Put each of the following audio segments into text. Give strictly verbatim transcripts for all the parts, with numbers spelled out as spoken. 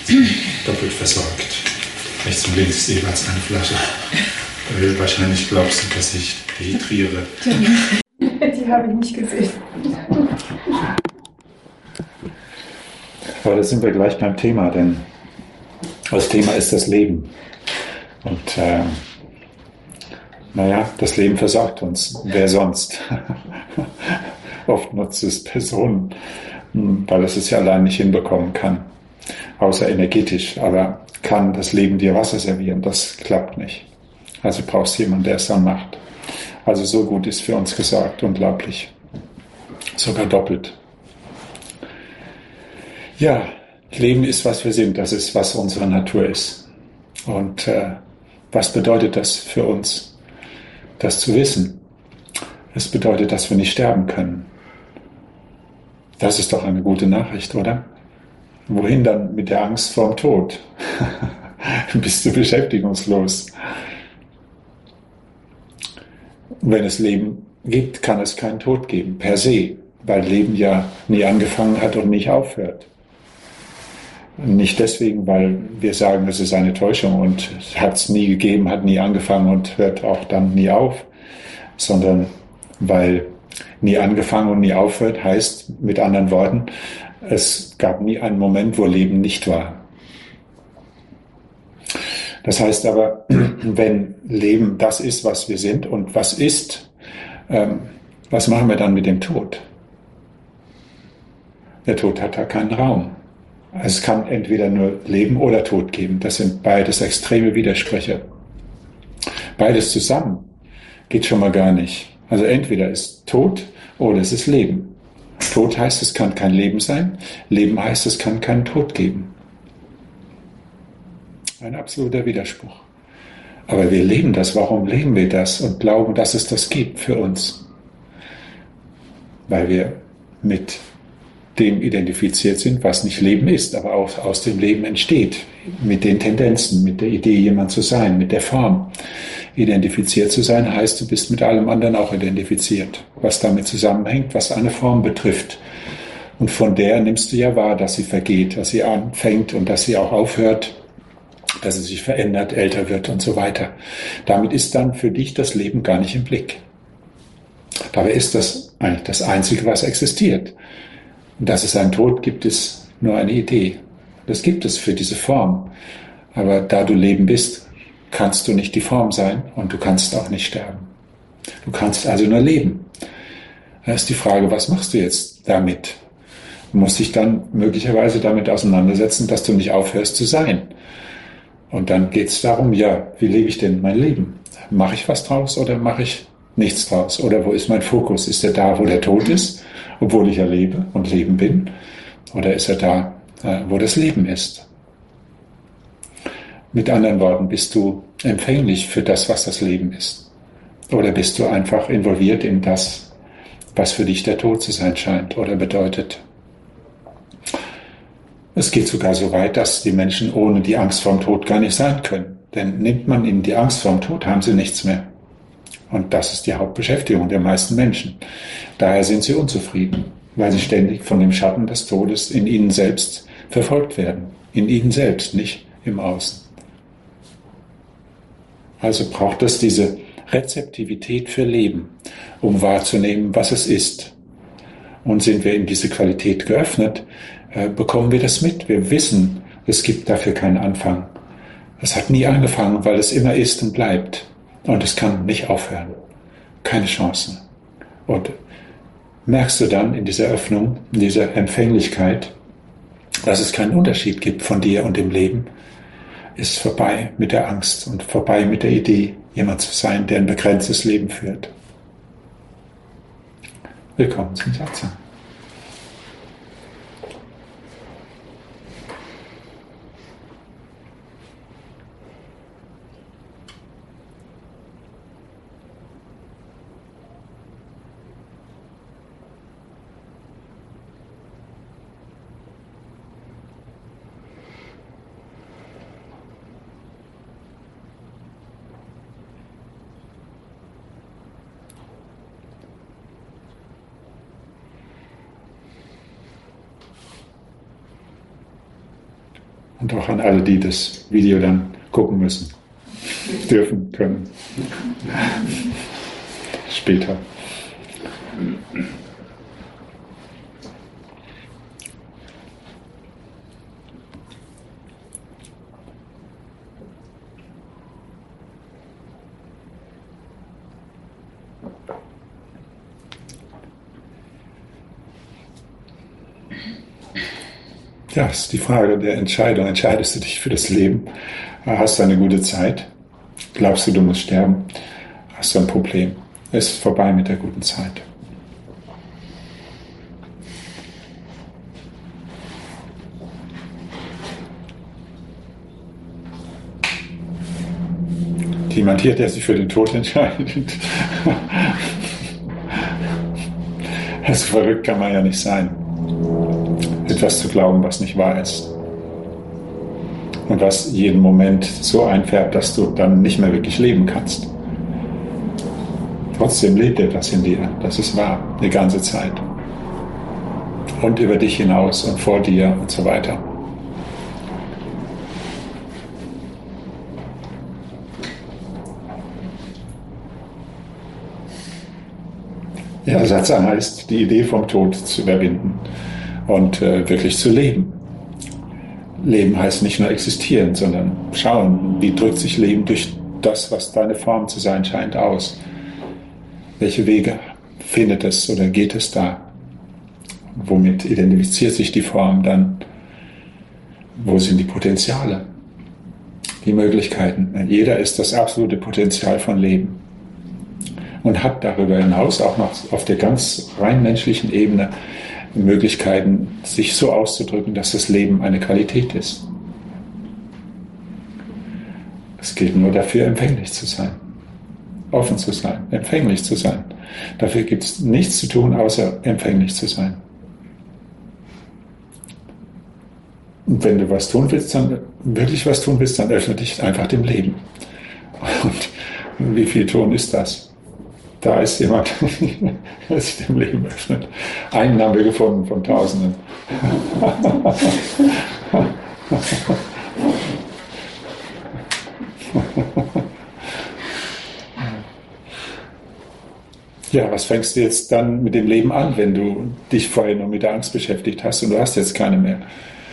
doppelt versorgt. Rechts und links jeweils eine Flasche. Weil wahrscheinlich glaubst du, dass ich dehydriere. Die habe ich nicht gesehen. Aber da sind wir gleich beim Thema, denn das Thema ist das Leben. Und äh, naja, das Leben versorgt uns. Wer sonst? Oft nutzt es Personen, weil es es ja allein nicht hinbekommen kann. Außer energetisch. Aber kann das Leben dir Wasser servieren? Das klappt nicht. Also brauchst du jemanden, der es dann macht. Also so gut ist für uns gesorgt. Unglaublich. Sogar doppelt. Ja, Leben ist, was wir sind. Das ist, was unsere Natur ist. Und äh, was bedeutet das für uns, das zu wissen? Es bedeutet, dass wir nicht sterben können. Das ist doch eine gute Nachricht, oder? Wohin dann mit der Angst vorm Tod? Bist du beschäftigungslos? Wenn es Leben gibt, kann es keinen Tod geben, per se, weil Leben ja nie angefangen hat und nicht aufhört. Nicht deswegen, weil wir sagen, es ist eine Täuschung und hat es nie gegeben, hat nie angefangen und hört auch dann nie auf, sondern weil nie angefangen und nie aufhört, heißt mit anderen Worten, es gab nie einen Moment, wo Leben nicht war. Das heißt aber, wenn Leben das ist, was wir sind und was ist, ähm, was machen wir dann mit dem Tod? Der Tod hat da keinen Raum. Es kann entweder nur Leben oder Tod geben. Das sind beides extreme Widersprüche. Beides zusammen geht schon mal gar nicht. Also entweder ist Tod oder es ist Leben. Tod heißt, es kann kein Leben sein. Leben heißt, es kann keinen Tod geben. Ein absoluter Widerspruch. Aber wir leben das. Warum leben wir das und glauben, dass es das gibt für uns? Weil wir mit dem identifiziert sind, was nicht Leben ist, aber auch aus dem Leben entsteht. Mit den Tendenzen, mit der Idee, jemand zu sein, mit der Form. Identifiziert zu sein heißt, du bist mit allem anderen auch identifiziert, was damit zusammenhängt, was eine Form betrifft. Und von der nimmst du ja wahr, dass sie vergeht, dass sie anfängt und dass sie auch aufhört, dass sie sich verändert, älter wird und so weiter. Damit ist dann für dich das Leben gar nicht im Blick. Dabei ist das eigentlich das Einzige, was existiert. Und dass es einen Tod gibt, ist nur eine Idee. Das gibt es für diese Form. Aber da du Leben bist, kannst du nicht die Form sein und du kannst auch nicht sterben. Du kannst also nur leben. Da ist die Frage, was machst du jetzt damit? Du musst dich dann möglicherweise damit auseinandersetzen, dass du nicht aufhörst zu sein. Und dann geht es darum, ja, wie lebe ich denn mein Leben? Mache ich was draus oder mache ich nichts draus? Oder wo ist mein Fokus? Ist er da, wo der Tod ist, obwohl ich ja lebe und Leben bin? Oder ist er da, wo das Leben ist? Mit anderen Worten, bist du empfänglich für das, was das Leben ist? Oder bist du einfach involviert in das, was für dich der Tod zu sein scheint oder bedeutet? Es geht sogar so weit, dass die Menschen ohne die Angst vorm Tod gar nicht sein können. Denn nimmt man ihnen die Angst vorm Tod, haben sie nichts mehr. Und das ist die Hauptbeschäftigung der meisten Menschen. Daher sind sie unzufrieden, weil sie ständig von dem Schatten des Todes in ihnen selbst verfolgt werden. In ihnen selbst, nicht im Außen. Also braucht es diese Rezeptivität für Leben, um wahrzunehmen, was es ist. Und sind wir in diese Qualität geöffnet, äh, bekommen wir das mit. Wir wissen, es gibt dafür keinen Anfang. Es hat nie angefangen, weil es immer ist und bleibt. Und es kann nicht aufhören. Keine Chance. Und merkst du dann in dieser Öffnung, in dieser Empfänglichkeit, dass es keinen Unterschied gibt von dir und dem Leben, ist vorbei mit der Angst und vorbei mit der Idee, jemand zu sein, der ein begrenztes Leben führt. Willkommen zum Satsang. Und auch an alle, die das Video dann gucken müssen, dürfen, können. Später. Ja, das ist die Frage der Entscheidung. Entscheidest du dich für das Leben? Hast du eine gute Zeit? Glaubst du, du musst sterben? Hast du ein Problem? Es ist vorbei mit der guten Zeit. Jemand hier, der sich für den Tod entscheidet. Also verrückt kann man ja nicht sein. Etwas zu glauben, was nicht wahr ist. Und was jeden Moment so einfärbt, dass du dann nicht mehr wirklich leben kannst. Trotzdem lebt etwas in dir, das ist wahr, die ganze Zeit. Und über dich hinaus und vor dir und so weiter. Ja, Satsang heißt, die Idee vom Tod zu überwinden und äh, wirklich zu leben. Leben heißt nicht nur existieren, sondern schauen, wie drückt sich Leben durch das, was deine Form zu sein scheint, aus. Welche Wege findet es oder geht es da? Womit identifiziert sich die Form dann? Wo sind die Potenziale? Die Möglichkeiten. Jeder ist das absolute Potenzial von Leben. Und hat darüber hinaus auch noch auf der ganz rein menschlichen Ebene Möglichkeiten, sich so auszudrücken, dass das Leben eine Qualität ist. Es gilt nur dafür, empfänglich zu sein, offen zu sein, empfänglich zu sein. Dafür gibt es nichts zu tun, außer empfänglich zu sein. Und wenn du was tun willst, dann wirklich was tun willst, dann öffne dich einfach dem Leben. Und wie viel tun ist das? Da ist jemand, der sich dem Leben öffnet. Einen haben wir gefunden von Tausenden. Ja, was fängst du jetzt dann mit dem Leben an, wenn du dich vorher nur mit der Angst beschäftigt hast und du hast jetzt keine mehr?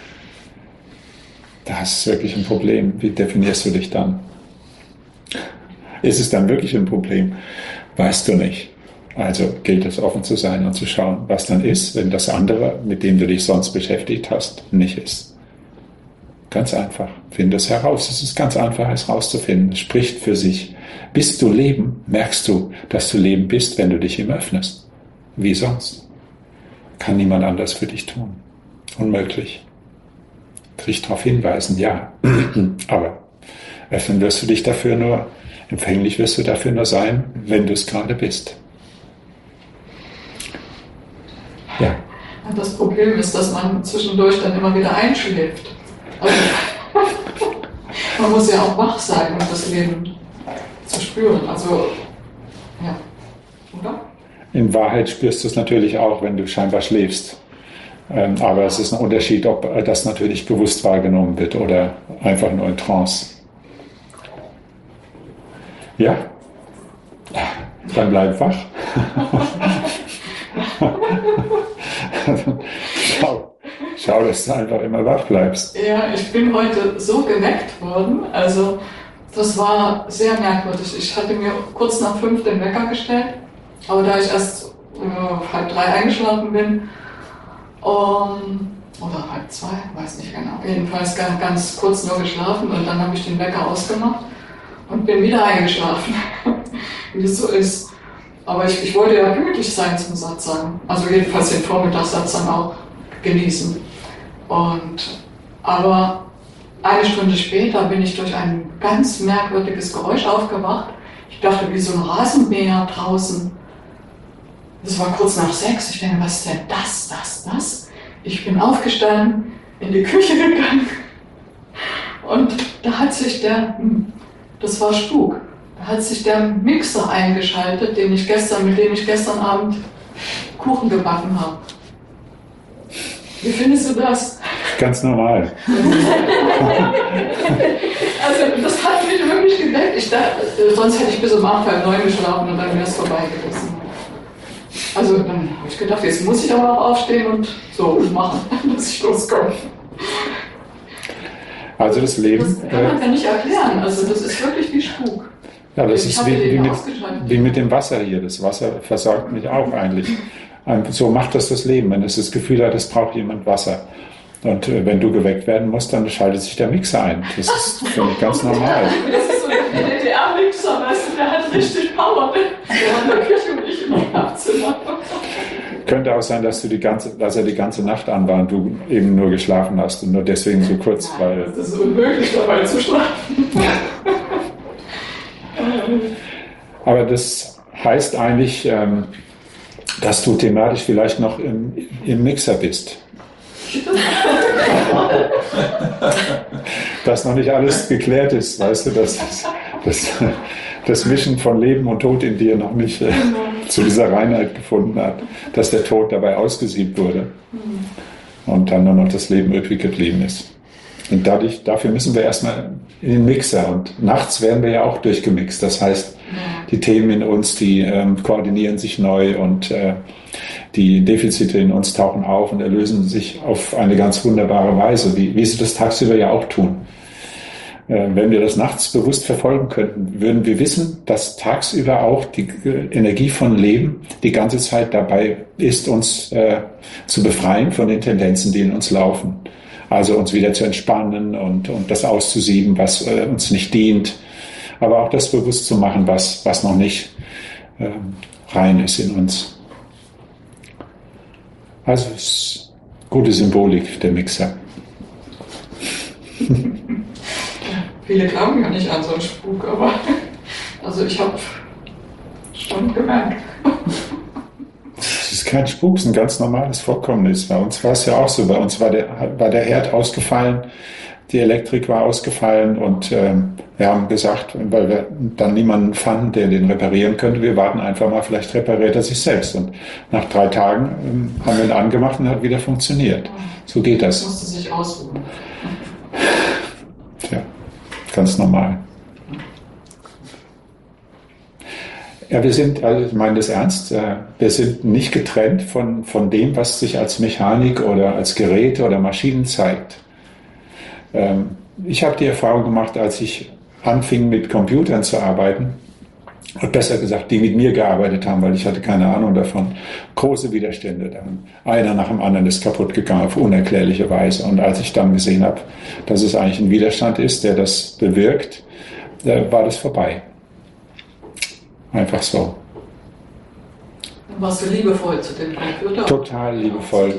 Das ist wirklich ein Problem. Wie definierst du dich dann? Ist es dann wirklich ein Problem? Weißt du nicht. Also gilt es, offen zu sein und zu schauen, was dann ist, wenn das andere, mit dem du dich sonst beschäftigt hast, nicht ist. Ganz einfach. Finde es heraus. Es ist ganz einfach, es rauszufinden. Es spricht für sich. Bist du Leben, merkst du, dass du Leben bist, wenn du dich ihm öffnest. Wie sonst? Kann niemand anders für dich tun. Unmöglich. Dich darauf hinweisen, ja. Aber öffnen wirst du dich dafür nur, empfänglich wirst du dafür nur sein, wenn du es gerade bist. Ja. Das Problem ist, dass man zwischendurch dann immer wieder einschläft. Also, man muss ja auch wach sein, um das Leben zu spüren. Also, ja, oder? In Wahrheit spürst du es natürlich auch, wenn du scheinbar schläfst. Aber es ist ein Unterschied, ob das natürlich bewusst wahrgenommen wird oder einfach nur in Trance. Ja, dann bleib wach. schau, schau, dass du einfach immer wach bleibst. Ja, ich bin heute so geweckt worden. Also, das war sehr merkwürdig. Ich hatte mir kurz nach fünf den Wecker gestellt, aber da ich erst äh, halb drei eingeschlafen bin, um, oder halb zwei, weiß nicht genau. Jedenfalls ganz, ganz kurz nur geschlafen und dann habe ich den Wecker ausgemacht und bin wieder eingeschlafen, wie das so ist. Aber ich, ich wollte ja gemütlich sein zum Satsang, also jedenfalls den Vormittagssatsang auch genießen. Und, aber eine Stunde später bin ich durch ein ganz merkwürdiges Geräusch aufgewacht. Ich dachte, wie so ein Rasenmäher draußen. Das war kurz nach sechs. Ich denke, was ist denn das, das, das? Ich bin aufgestanden, in die Küche gegangen und da hat sich der, das war Spuk, da hat sich der Mixer eingeschaltet, den ich gestern, mit dem ich gestern Abend Kuchen gebacken habe. Wie findest du das? Ganz normal. Also das hat mich wirklich geweckt. Ich dachte, sonst hätte ich bis um acht, halb neun geschlafen und dann wäre es vorbei gewesen. Also dann habe ich gedacht, jetzt muss ich aber auch aufstehen und so machen, dass ich loskomme. Also das Leben... Das kann man ja nicht erklären. Also das ist wirklich wie Spuk. Ja, das Ich ist habe wie, den wie, mit, ausgeschaltet. wie mit dem Wasser hier. Das Wasser versorgt mich auch eigentlich. Und so macht das das Leben. Wenn es das Gefühl hat, es braucht jemand Wasser. Und äh, wenn du geweckt werden musst, dann schaltet sich der Mixer ein. Das ist für mich ganz normal. Das ist so der D D R-Mixer, weißt du, der hat richtig Power. Der hat in der Küche und ich im Schlafzimmer. Könnte auch sein, dass, du die ganze, dass er die ganze Nacht an war und du eben nur geschlafen hast und nur deswegen so kurz, weil... Das ist unmöglich, dabei zu schlafen. Aber das heißt eigentlich, ähm, dass du thematisch vielleicht noch im, im Mixer bist. Dass noch nicht alles geklärt ist, weißt du, dass das, das Mischen von Leben und Tod in dir noch nicht äh, zu dieser Reinheit gefunden hat, dass der Tod dabei ausgesiebt wurde und dann nur noch das Leben übrig geblieben ist. Und dadurch, dafür müssen wir erstmal in den Mixer und nachts werden wir ja auch durchgemixt. Das heißt, die Themen in uns, die ähm, koordinieren sich neu und äh, die Defizite in uns tauchen auf und erlösen sich auf eine ganz wunderbare Weise, wie, wie sie das tagsüber ja auch tun. Äh, wenn wir das nachts bewusst verfolgen könnten, würden wir wissen, dass tagsüber auch die äh, Energie von Leben die ganze Zeit dabei ist, uns äh, zu befreien von den Tendenzen, die in uns laufen. Also uns wieder zu entspannen und, und das auszusieben, was äh, uns nicht dient, aber auch das bewusst zu machen, was, was noch nicht äh, rein ist in uns. Also es ist gute Symbolik, der Mixer. Viele glauben ja nicht an so einen Spuk, aber also ich habe schon gemerkt. Es ist kein Spuk, es ist ein ganz normales Vorkommnis. Bei uns war es ja auch so. Bei uns war der, war der Herd ausgefallen, die Elektrik war ausgefallen und ähm, wir haben gesagt, weil wir dann niemanden fanden, der den reparieren könnte, wir warten einfach mal, vielleicht repariert er sich selbst. Und nach drei Tagen ähm, haben wir ihn angemacht und hat wieder funktioniert. So geht das. Musste sich ausruhen. Tja, ganz normal. Ja, wir sind, also ich meine das ernst, wir sind nicht getrennt von, von dem, was sich als Mechanik oder als Geräte oder Maschinen zeigt. Ich habe die Erfahrung gemacht, als ich anfing mit Computern zu arbeiten, und besser gesagt, die mit mir gearbeitet haben, weil ich hatte keine Ahnung davon, große Widerstände. Dann einer nach dem anderen ist kaputt gegangen auf unerklärliche Weise. Und als ich dann gesehen habe, dass es eigentlich ein Widerstand ist, der das bewirkt, war das vorbei. Einfach so. Dann warst du liebevoll zu dem Computer? Total liebevoll.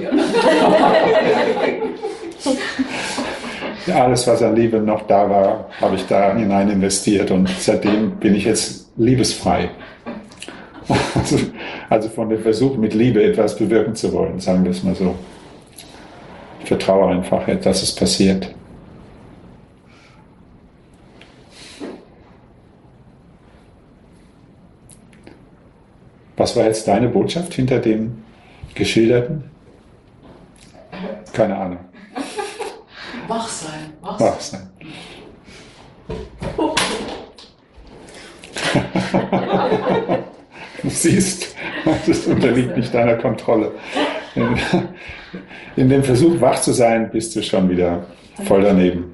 Alles, was an Liebe noch da war, habe ich da hinein investiert und seitdem bin ich jetzt liebesfrei. Also, also von dem Versuch, mit Liebe etwas bewirken zu wollen, sagen wir es mal so. Ich vertraue einfach, dass es passiert. Was war jetzt deine Botschaft hinter dem Geschilderten? Keine Ahnung. Wach sein. Wach Wach sein. Du siehst, das unterliegt nicht deiner Kontrolle. In, in dem Versuch, wach zu sein, bist du schon wieder voll daneben.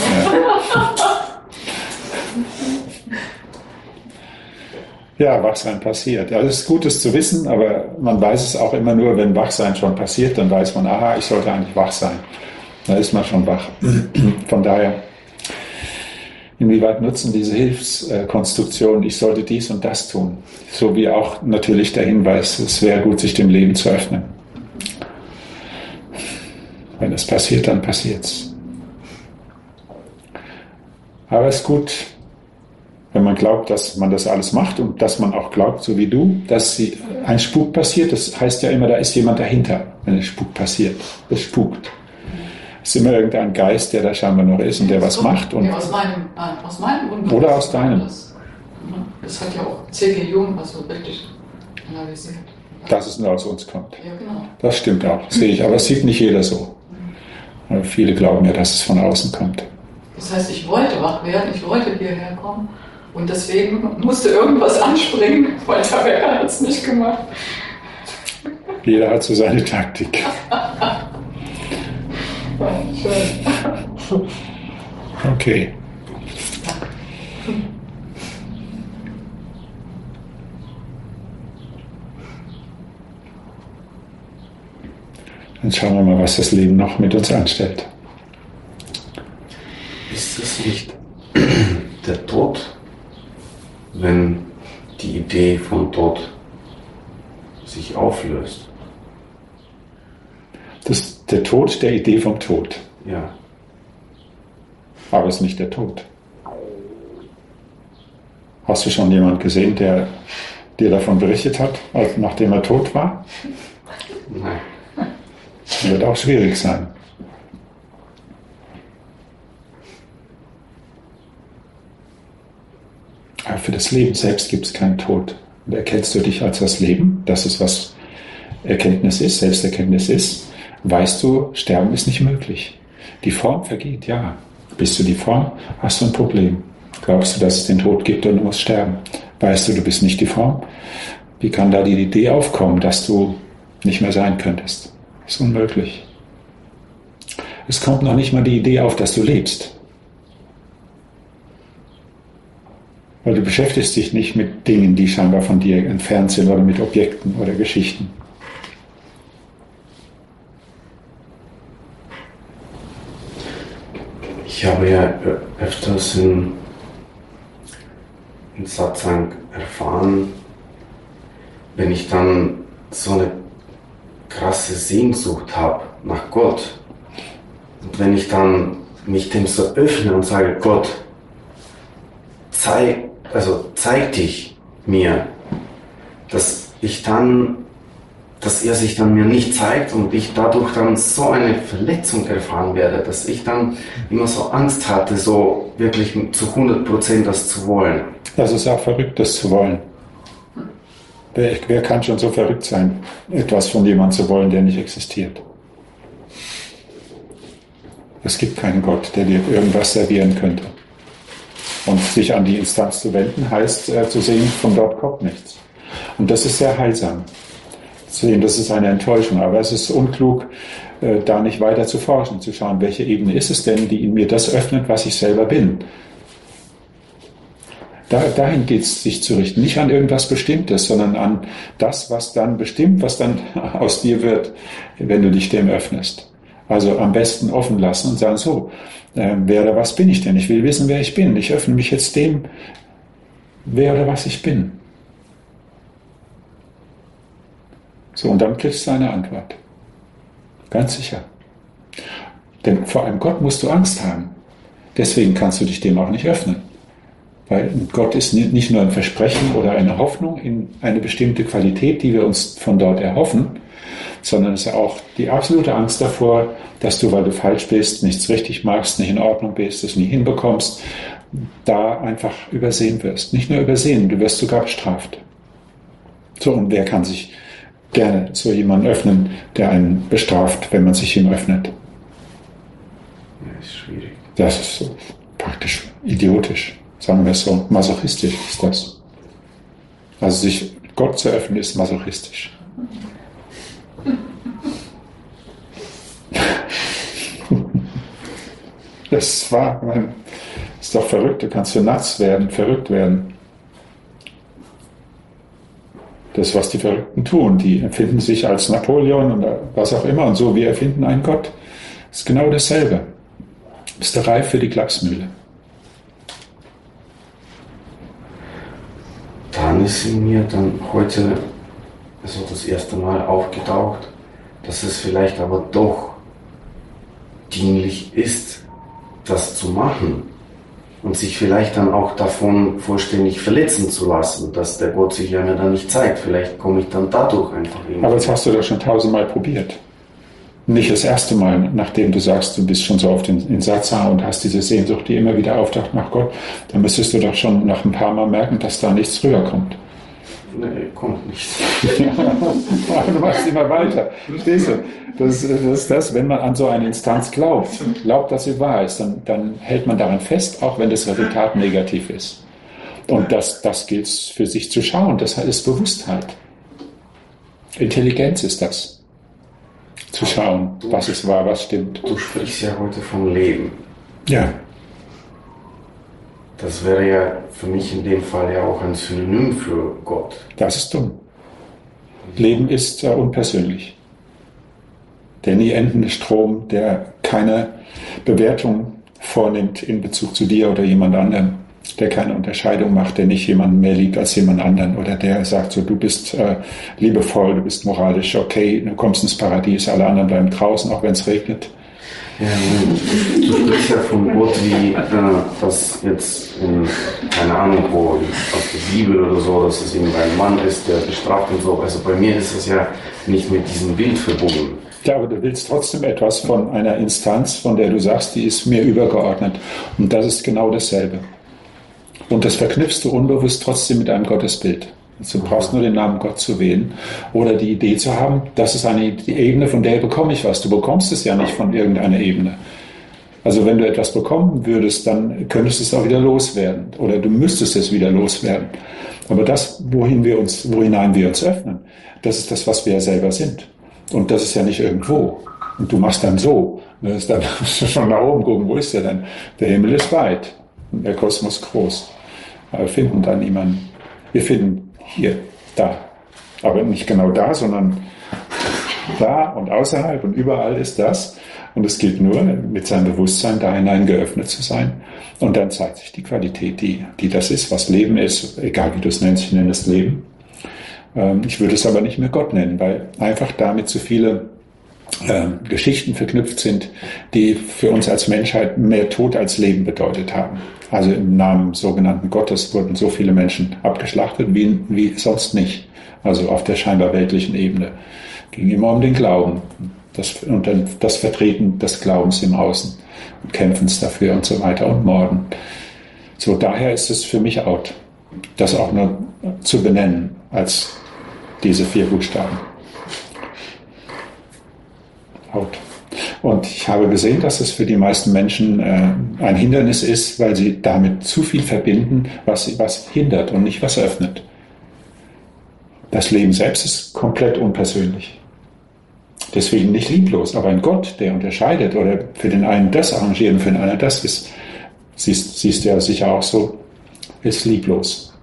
Ja, ja, Wachsein passiert. Ja, das ist gut, das zu wissen, aber man weiß es auch immer nur, wenn Wachsein schon passiert, dann weiß man, aha, ich sollte eigentlich wach sein. Da ist man schon wach. Von daher, inwieweit nutzen diese Hilfskonstruktionen, ich sollte dies und das tun? So wie auch natürlich der Hinweis, es wäre gut, sich dem Leben zu öffnen. Wenn es passiert, dann passiert's. Aber es ist gut, wenn man glaubt, dass man das alles macht und dass man auch glaubt, so wie du, dass sie, ein Spuk passiert. Das heißt ja immer, da ist jemand dahinter, wenn ein Spuk passiert. Es spukt. Es ist immer irgendein Geist, der da scheinbar noch ist und der was macht. Und ja, aus meinem, äh, aus meinem Unbewusstsein. Oder aus deinem. Das, das hat ja auch C G Jung also richtig analysiert. Dass es nur aus uns kommt. Ja, genau. Das stimmt auch, sehe ich. Aber es sieht nicht jeder so. Aber viele glauben ja, dass es von außen kommt. Das heißt, ich wollte wach werden, ich wollte hierher kommen und deswegen musste irgendwas anspringen, weil der Wecker hat es nicht gemacht. Jeder hat so seine Taktik. Schön. Okay. Dann schauen wir mal, was das Leben noch mit uns anstellt. Ist es nicht der Tod, wenn die Idee vom Tod sich auflöst? Das ist der Tod der Idee vom Tod. Ja. Aber es ist nicht der Tod. Hast du schon jemanden gesehen, der dir davon berichtet hat, als nachdem er tot war? Nein. Das wird auch schwierig sein. Aber für das Leben selbst gibt es keinen Tod. Und erkennst du dich als das Leben, das ist, was Erkenntnis ist, Selbsterkenntnis ist, weißt du, Sterben ist nicht möglich. Die Form vergeht, ja. Bist du die Form, hast du ein Problem. Glaubst du, dass es den Tod gibt und du musst sterben? Weißt du, du bist nicht die Form? Wie kann da die Idee aufkommen, dass du nicht mehr sein könntest? Das ist unmöglich. Es kommt noch nicht mal die Idee auf, dass du lebst. Weil du beschäftigst dich nicht mit Dingen, die scheinbar von dir entfernt sind oder mit Objekten oder Geschichten. Ich habe ja öfters in, in Satsang erfahren, wenn ich dann so eine krasse Sehnsucht habe nach Gott und wenn ich dann mich dem so öffne und sage, Gott, zeig, also zeig dich mir, dass ich dann, dass er sich dann mir nicht zeigt und ich dadurch dann so eine Verletzung erfahren werde, dass ich dann immer so Angst hatte, so wirklich zu hundert Prozent das zu wollen. Das ist auch verrückt, das zu wollen. Wer, wer kann schon so verrückt sein, etwas von jemandem zu wollen, der nicht existiert? Es gibt keinen Gott, der dir irgendwas servieren könnte. Und sich an die Instanz zu wenden, heißt äh, zu sehen, von dort kommt nichts. Und das ist sehr heilsam. Zu sehen, das ist eine Enttäuschung, aber es ist unklug, äh, da nicht weiter zu forschen, zu schauen, welche Ebene ist es denn, die in mir das öffnet, was ich selber bin. Da, dahin geht es, sich zu richten. Nicht an irgendwas Bestimmtes, sondern an das, was dann bestimmt, was dann aus dir wird, wenn du dich dem öffnest. Also am besten offen lassen und sagen, so, äh, wer oder was bin ich denn? Ich will wissen, wer ich bin. Ich öffne mich jetzt dem, wer oder was ich bin. So, und dann kriegst du eine Antwort. Ganz sicher. Denn vor einem Gott musst du Angst haben. Deswegen kannst du dich dem auch nicht öffnen. Weil Gott ist nicht nur ein Versprechen oder eine Hoffnung in eine bestimmte Qualität, die wir uns von dort erhoffen, sondern es ist auch die absolute Angst davor, dass du, weil du falsch bist, nichts richtig machst, nicht in Ordnung bist, es nie hinbekommst, da einfach übersehen wirst. Nicht nur übersehen, du wirst sogar bestraft. So, und wer kann sich gerne so jemanden öffnen, der einen bestraft, wenn man sich ihm öffnet? Ja, ist schwierig. Das ist so praktisch idiotisch, sagen wir es so. Masochistisch ist das. Also sich Gott zu öffnen, ist masochistisch. Das war, man, ist doch verrückt, du kannst für nass werden, verrückt werden. Das, was die Verrückten tun, die empfinden sich als Napoleon oder was auch immer und so, wir erfinden einen Gott. Das ist genau dasselbe. Bist du reif für die Klapsmühle? Dann ist in mir dann heute also das erste Mal aufgetaucht, dass es vielleicht aber doch dienlich ist, das zu machen und sich vielleicht dann auch davon vollständig verletzen zu lassen, dass der Gott sich ja mir dann nicht zeigt. Vielleicht komme ich dann dadurch einfach irgendwie. Aber das hast du doch schon tausendmal probiert. Nicht das erste Mal, nachdem du sagst, du bist schon so oft in, in Satsang und hast diese Sehnsucht, die immer wieder auftaucht nach Gott, dann müsstest du doch schon nach ein paar Mal merken, dass da nichts rüberkommt. Nee, kommt nicht. Ja, du machst immer weiter. Verstehst du? Das, das ist das, wenn man an so eine Instanz glaubt, glaubt, dass sie wahr ist, dann, dann hält man daran fest, auch wenn das Resultat negativ ist. Und das, das gilt für sich zu schauen. Das ist Bewusstheit. Intelligenz ist das. Zu schauen, was ist wahr, was stimmt. Du sprichst ja heute vom Leben. Ja. Das wäre ja für mich in dem Fall ja auch ein Synonym für Gott. Das ist dumm. Leben ist äh, unpersönlich. Der nie endende Strom, der keine Bewertung vornimmt in Bezug zu dir oder jemand anderem, der keine Unterscheidung macht, der nicht jemanden mehr liebt als jemand anderen oder der sagt so, du bist äh, liebevoll, du bist moralisch okay, du kommst ins Paradies, alle anderen bleiben draußen, auch wenn es regnet. Ja, du sprichst ja von Gott wie, äh, das jetzt, in, keine Ahnung, wo, aus der Bibel oder so, dass es eben ein Mann ist, der bestraft und so. Also bei mir ist es ja nicht mit diesem Bild verbunden. Ja, aber du willst trotzdem etwas von einer Instanz, von der du sagst, die ist mir übergeordnet. Und das ist genau dasselbe. Und das verknüpfst du unbewusst trotzdem mit einem Gottesbild. Du brauchst nur den Namen Gott zu wählen oder die Idee zu haben, das ist eine Ebene, von der bekomme ich was. Du bekommst es ja nicht von irgendeiner Ebene. Also wenn du etwas bekommen würdest, dann könntest du es auch wieder loswerden oder du müsstest es wieder loswerden. Aber das, wohin wir uns, wohinein wir uns öffnen, das ist das, was wir ja selber sind. Und das ist ja nicht irgendwo. Und du machst dann so. Das ist dann schon nach oben gucken, wo ist der denn? Der Himmel ist weit und der Kosmos groß. Aber wir finden da niemanden. Wir finden hier, da. Aber nicht genau da, sondern da und außerhalb und überall ist das. Und es gilt nur, mit seinem Bewusstsein da hinein geöffnet zu sein. Und dann zeigt sich die Qualität, die, die das ist, was Leben ist, egal wie du es nennst, ich nenne es Leben. Ich würde es aber nicht mehr Gott nennen, weil einfach damit zu viele äh, Geschichten verknüpft sind, die für uns als Menschheit mehr Tod als Leben bedeutet haben. Also im Namen sogenannten Gottes wurden so viele Menschen abgeschlachtet wie, wie sonst nicht. Also auf der scheinbar weltlichen Ebene. Ging immer um den Glauben das, und dann das Vertreten des Glaubens im Außen und Kämpfens dafür und so weiter und Morden. So, daher ist es für mich out, das auch nur zu benennen als diese vier Buchstaben. Out. Und ich habe gesehen, dass es für die meisten Menschen äh, ein Hindernis ist, weil sie damit zu viel verbinden, was, was hindert und nicht was öffnet. Das Leben selbst ist komplett unpersönlich. Deswegen nicht lieblos, aber ein Gott, der unterscheidet oder für den einen das arrangieren, für den anderen das ist, siehst, siehst du ja sicher auch so, ist lieblos.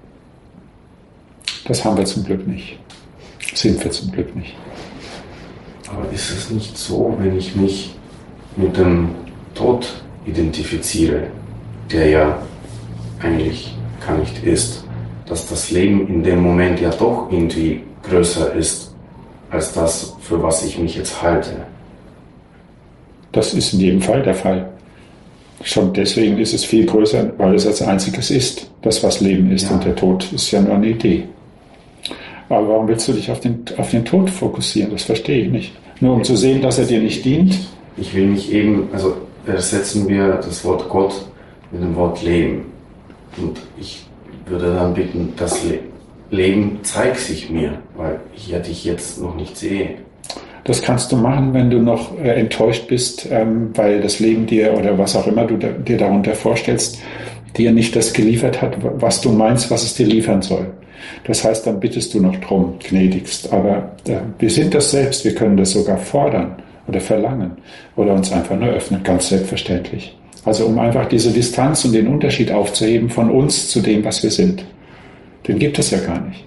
Das haben wir zum Glück nicht. Sind wir zum Glück nicht. Aber ist es nicht so, wenn ich mich mit dem Tod identifiziere, der ja eigentlich gar nicht ist, dass das Leben in dem Moment ja doch irgendwie größer ist als das, für was ich mich jetzt halte? Das ist in jedem Fall der Fall. Schon deswegen ist es viel größer, weil es als einziges ist, das was Leben ist, ja. Und der Tod ist ja nur eine Idee. Aber warum willst du dich auf den, auf den Tod fokussieren? Das verstehe ich nicht. Nur um zu sehen, dass er dir nicht dient? Ich will mich eben, also ersetzen wir das Wort Gott mit dem Wort Leben. Und ich würde dann bitten, das Le- Leben zeigt sich mir, weil ich ja dich jetzt noch nicht sehe. Das kannst du machen, wenn du noch äh, enttäuscht bist, ähm, weil das Leben dir oder was auch immer du da, dir darunter vorstellst, dir nicht das geliefert hat, was du meinst, was es dir liefern soll. Das heißt, dann bittest du noch drum, gnädigst. Aber äh, wir sind das selbst, wir können das sogar fordern oder verlangen oder uns einfach nur öffnen, ganz selbstverständlich. Also um einfach diese Distanz und den Unterschied aufzuheben von uns zu dem, was wir sind. Den gibt es ja gar nicht.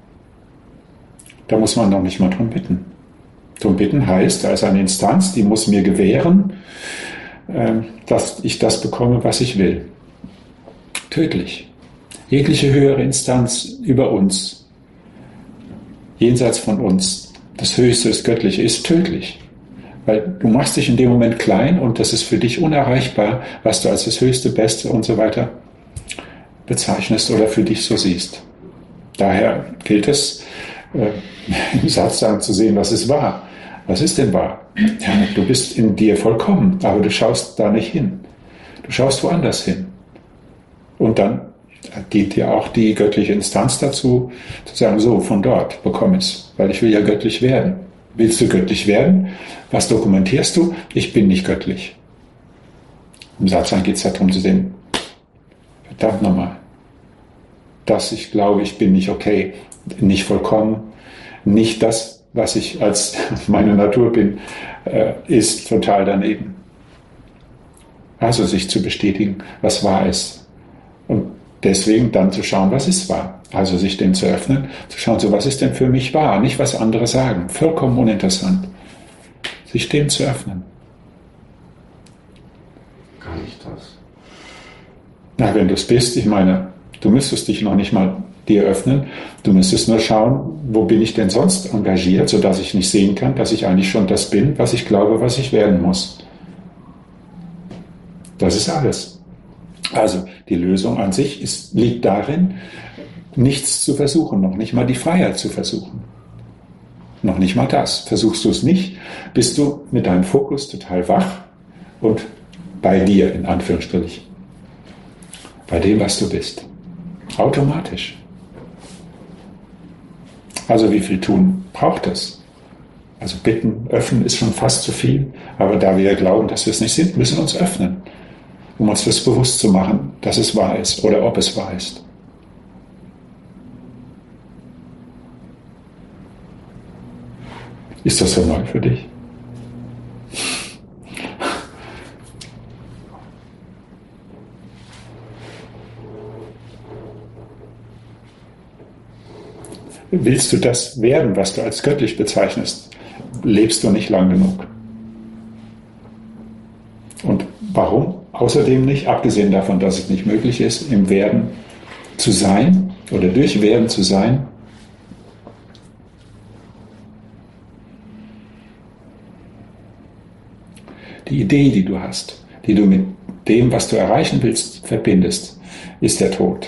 Da muss man noch nicht mal drum bitten. Drum bitten heißt, da ist eine Instanz, die muss mir gewähren, äh, dass ich das bekomme, was ich will. Tödlich. Jegliche höhere Instanz über uns, jenseits von uns, das Höchste, das Göttliche, ist tödlich. Weil du machst dich in dem Moment klein und das ist für dich unerreichbar, was du als das Höchste, Beste und so weiter bezeichnest oder für dich so siehst. Daher gilt es, äh, im Satzang zu sehen, was ist wahr. Was ist denn wahr? Ja, du bist in dir vollkommen, aber du schaust da nicht hin. Du schaust woanders hin. Und dann Da dient ja auch die göttliche Instanz dazu, zu sagen, so, von dort bekomme ich es, weil ich will ja göttlich werden. Willst du göttlich werden? Was dokumentierst du? Ich bin nicht göttlich. Im Satzang geht es darum zu sehen, verdammt nochmal, dass ich glaube, ich bin nicht okay, nicht vollkommen, nicht das, was ich als meine Natur bin, äh, ist total daneben. Also sich zu bestätigen, was wahr ist. Und deswegen dann zu schauen, was ist wahr. Also sich dem zu öffnen, zu schauen, so was ist denn für mich wahr, nicht was andere sagen. Vollkommen uninteressant. Sich dem zu öffnen. Kann ich das? Na, wenn du es bist, ich meine, du müsstest dich noch nicht mal dir öffnen, du müsstest nur schauen, wo bin ich denn sonst engagiert, sodass ich nicht sehen kann, dass ich eigentlich schon das bin, was ich glaube, was ich werden muss. Das ist alles. Also die Lösung an sich ist, liegt darin, nichts zu versuchen, noch nicht mal die Freiheit zu versuchen. Noch nicht mal das. Versuchst du es nicht, bist du mit deinem Fokus total wach und bei dir, in Anführungsstrichen. Bei dem, was du bist. Automatisch. Also wie viel tun braucht es? Also bitten, öffnen ist schon fast zu viel, aber da wir glauben, dass wir es nicht sind, müssen wir uns öffnen, um uns das bewusst zu machen, dass es wahr ist oder ob es wahr ist. Ist das so neu für dich? Willst du das werden, was du als göttlich bezeichnest, lebst du nicht lang genug. Und warum? Außerdem nicht, abgesehen davon, dass es nicht möglich ist, im Werden zu sein oder durch Werden zu sein. Die Idee, die du hast, die du mit dem, was du erreichen willst, verbindest, ist der Tod.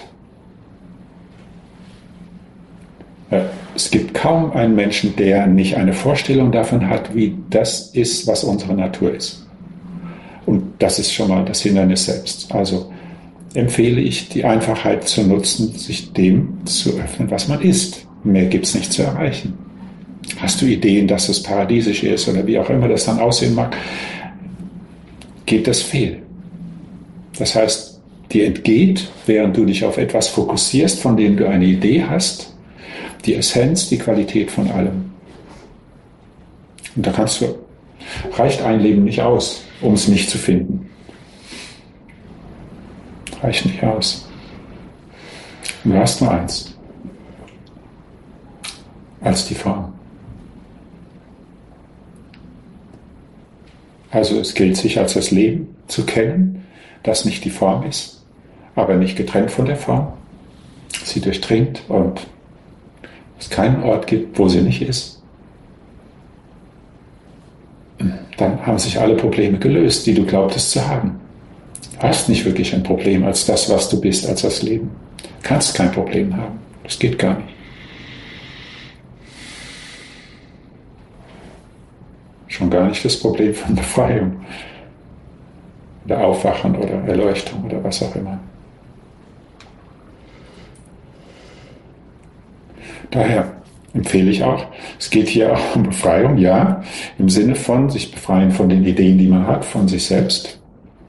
Es gibt kaum einen Menschen, der nicht eine Vorstellung davon hat, wie das ist, was unsere Natur ist. Und das ist schon mal das Hindernis selbst. Also empfehle ich, die Einfachheit zu nutzen, sich dem zu öffnen, was man ist. Mehr gibt es nicht zu erreichen. Hast du Ideen, dass es paradiesisch ist oder wie auch immer das dann aussehen mag, geht das fehl. Das heißt, dir entgeht, während du dich auf etwas fokussierst, von dem du eine Idee hast, die Essenz, die Qualität von allem. Und da kannst du, reicht ein Leben nicht aus, um es nicht zu finden. Reicht nicht aus. Du hast nur eins. Als die Form. Also es gilt sich als das Leben zu kennen, das nicht die Form ist, aber nicht getrennt von der Form. Sie durchdringt und es keinen Ort gibt, wo sie nicht ist. Dann haben sich alle Probleme gelöst, die du glaubtest zu haben. Du hast nicht wirklich ein Problem als das, was du bist, als das Leben. Du kannst kein Problem haben. Das geht gar nicht. Schon gar nicht das Problem von Befreiung oder Aufwachen oder Erleuchtung oder was auch immer. Daher empfehle ich auch, es geht hier auch um Befreiung, ja, im Sinne von sich befreien von den Ideen, die man hat, von sich selbst.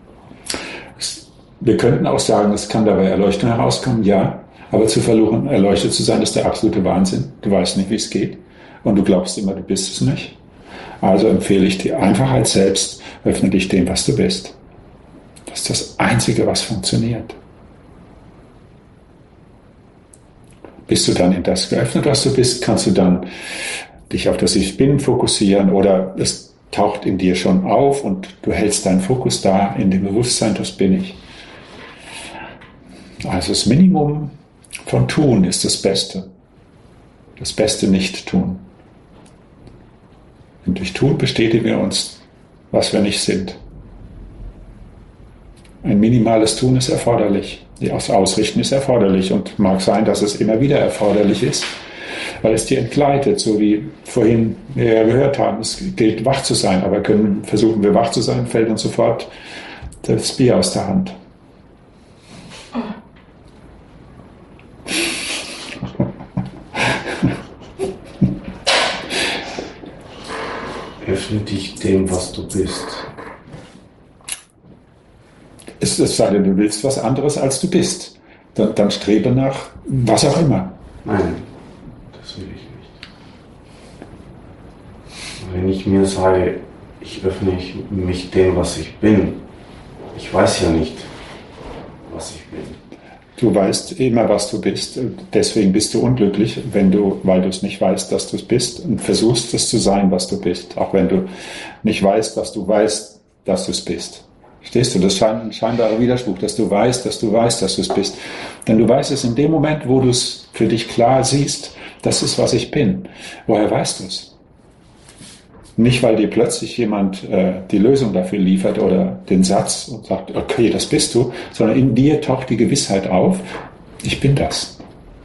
Wir könnten auch sagen, es kann dabei Erleuchtung herauskommen, ja, aber zu versuchen, erleuchtet zu sein, ist der absolute Wahnsinn. Du weißt nicht, wie es geht und du glaubst immer, du bist es nicht. Also empfehle ich dir Einfachheit selbst, öffne dich dem, was du bist. Das ist das Einzige, was funktioniert. Bist du dann in das geöffnet, was du bist, kannst du dann dich auf das Ich Bin fokussieren oder es taucht in dir schon auf und du hältst deinen Fokus da in dem Bewusstsein, das bin ich. Also das Minimum von Tun ist das Beste. Das Beste nicht tun. Und durch Tun bestätigen wir uns, was wir nicht sind. Ein minimales Tun ist erforderlich. Das Ausrichten ist erforderlich und mag sein, dass es immer wieder erforderlich ist, weil es dir entgleitet, so wie vorhin wir ja gehört haben. Es gilt, wach zu sein, aber können, versuchen wir wach zu sein, fällt uns sofort das Bier aus der Hand. öffne dich dem, was du bist. Es, es sei denn, du willst was anderes, als du bist. Dann, dann strebe nach was auch immer. Nein, das will ich nicht. Wenn ich mir sage, ich öffne mich dem, was ich bin, ich weiß ja nicht, was ich bin. Du weißt immer, was du bist. Deswegen bist du unglücklich, wenn du, weil du es nicht weißt, dass du es bist, und versuchst es zu sein, was du bist. Auch wenn du nicht weißt, dass du weißt, dass du es bist. Verstehst du? Das ist ein scheinbarer Widerspruch, dass du weißt, dass du weißt, dass du es bist. Denn du weißt es in dem Moment, wo du es für dich klar siehst, das ist, was ich bin. Woher weißt du es? Nicht, weil dir plötzlich jemand äh, die Lösung dafür liefert oder den Satz und sagt, okay, das bist du, sondern in dir taucht die Gewissheit auf, ich bin das.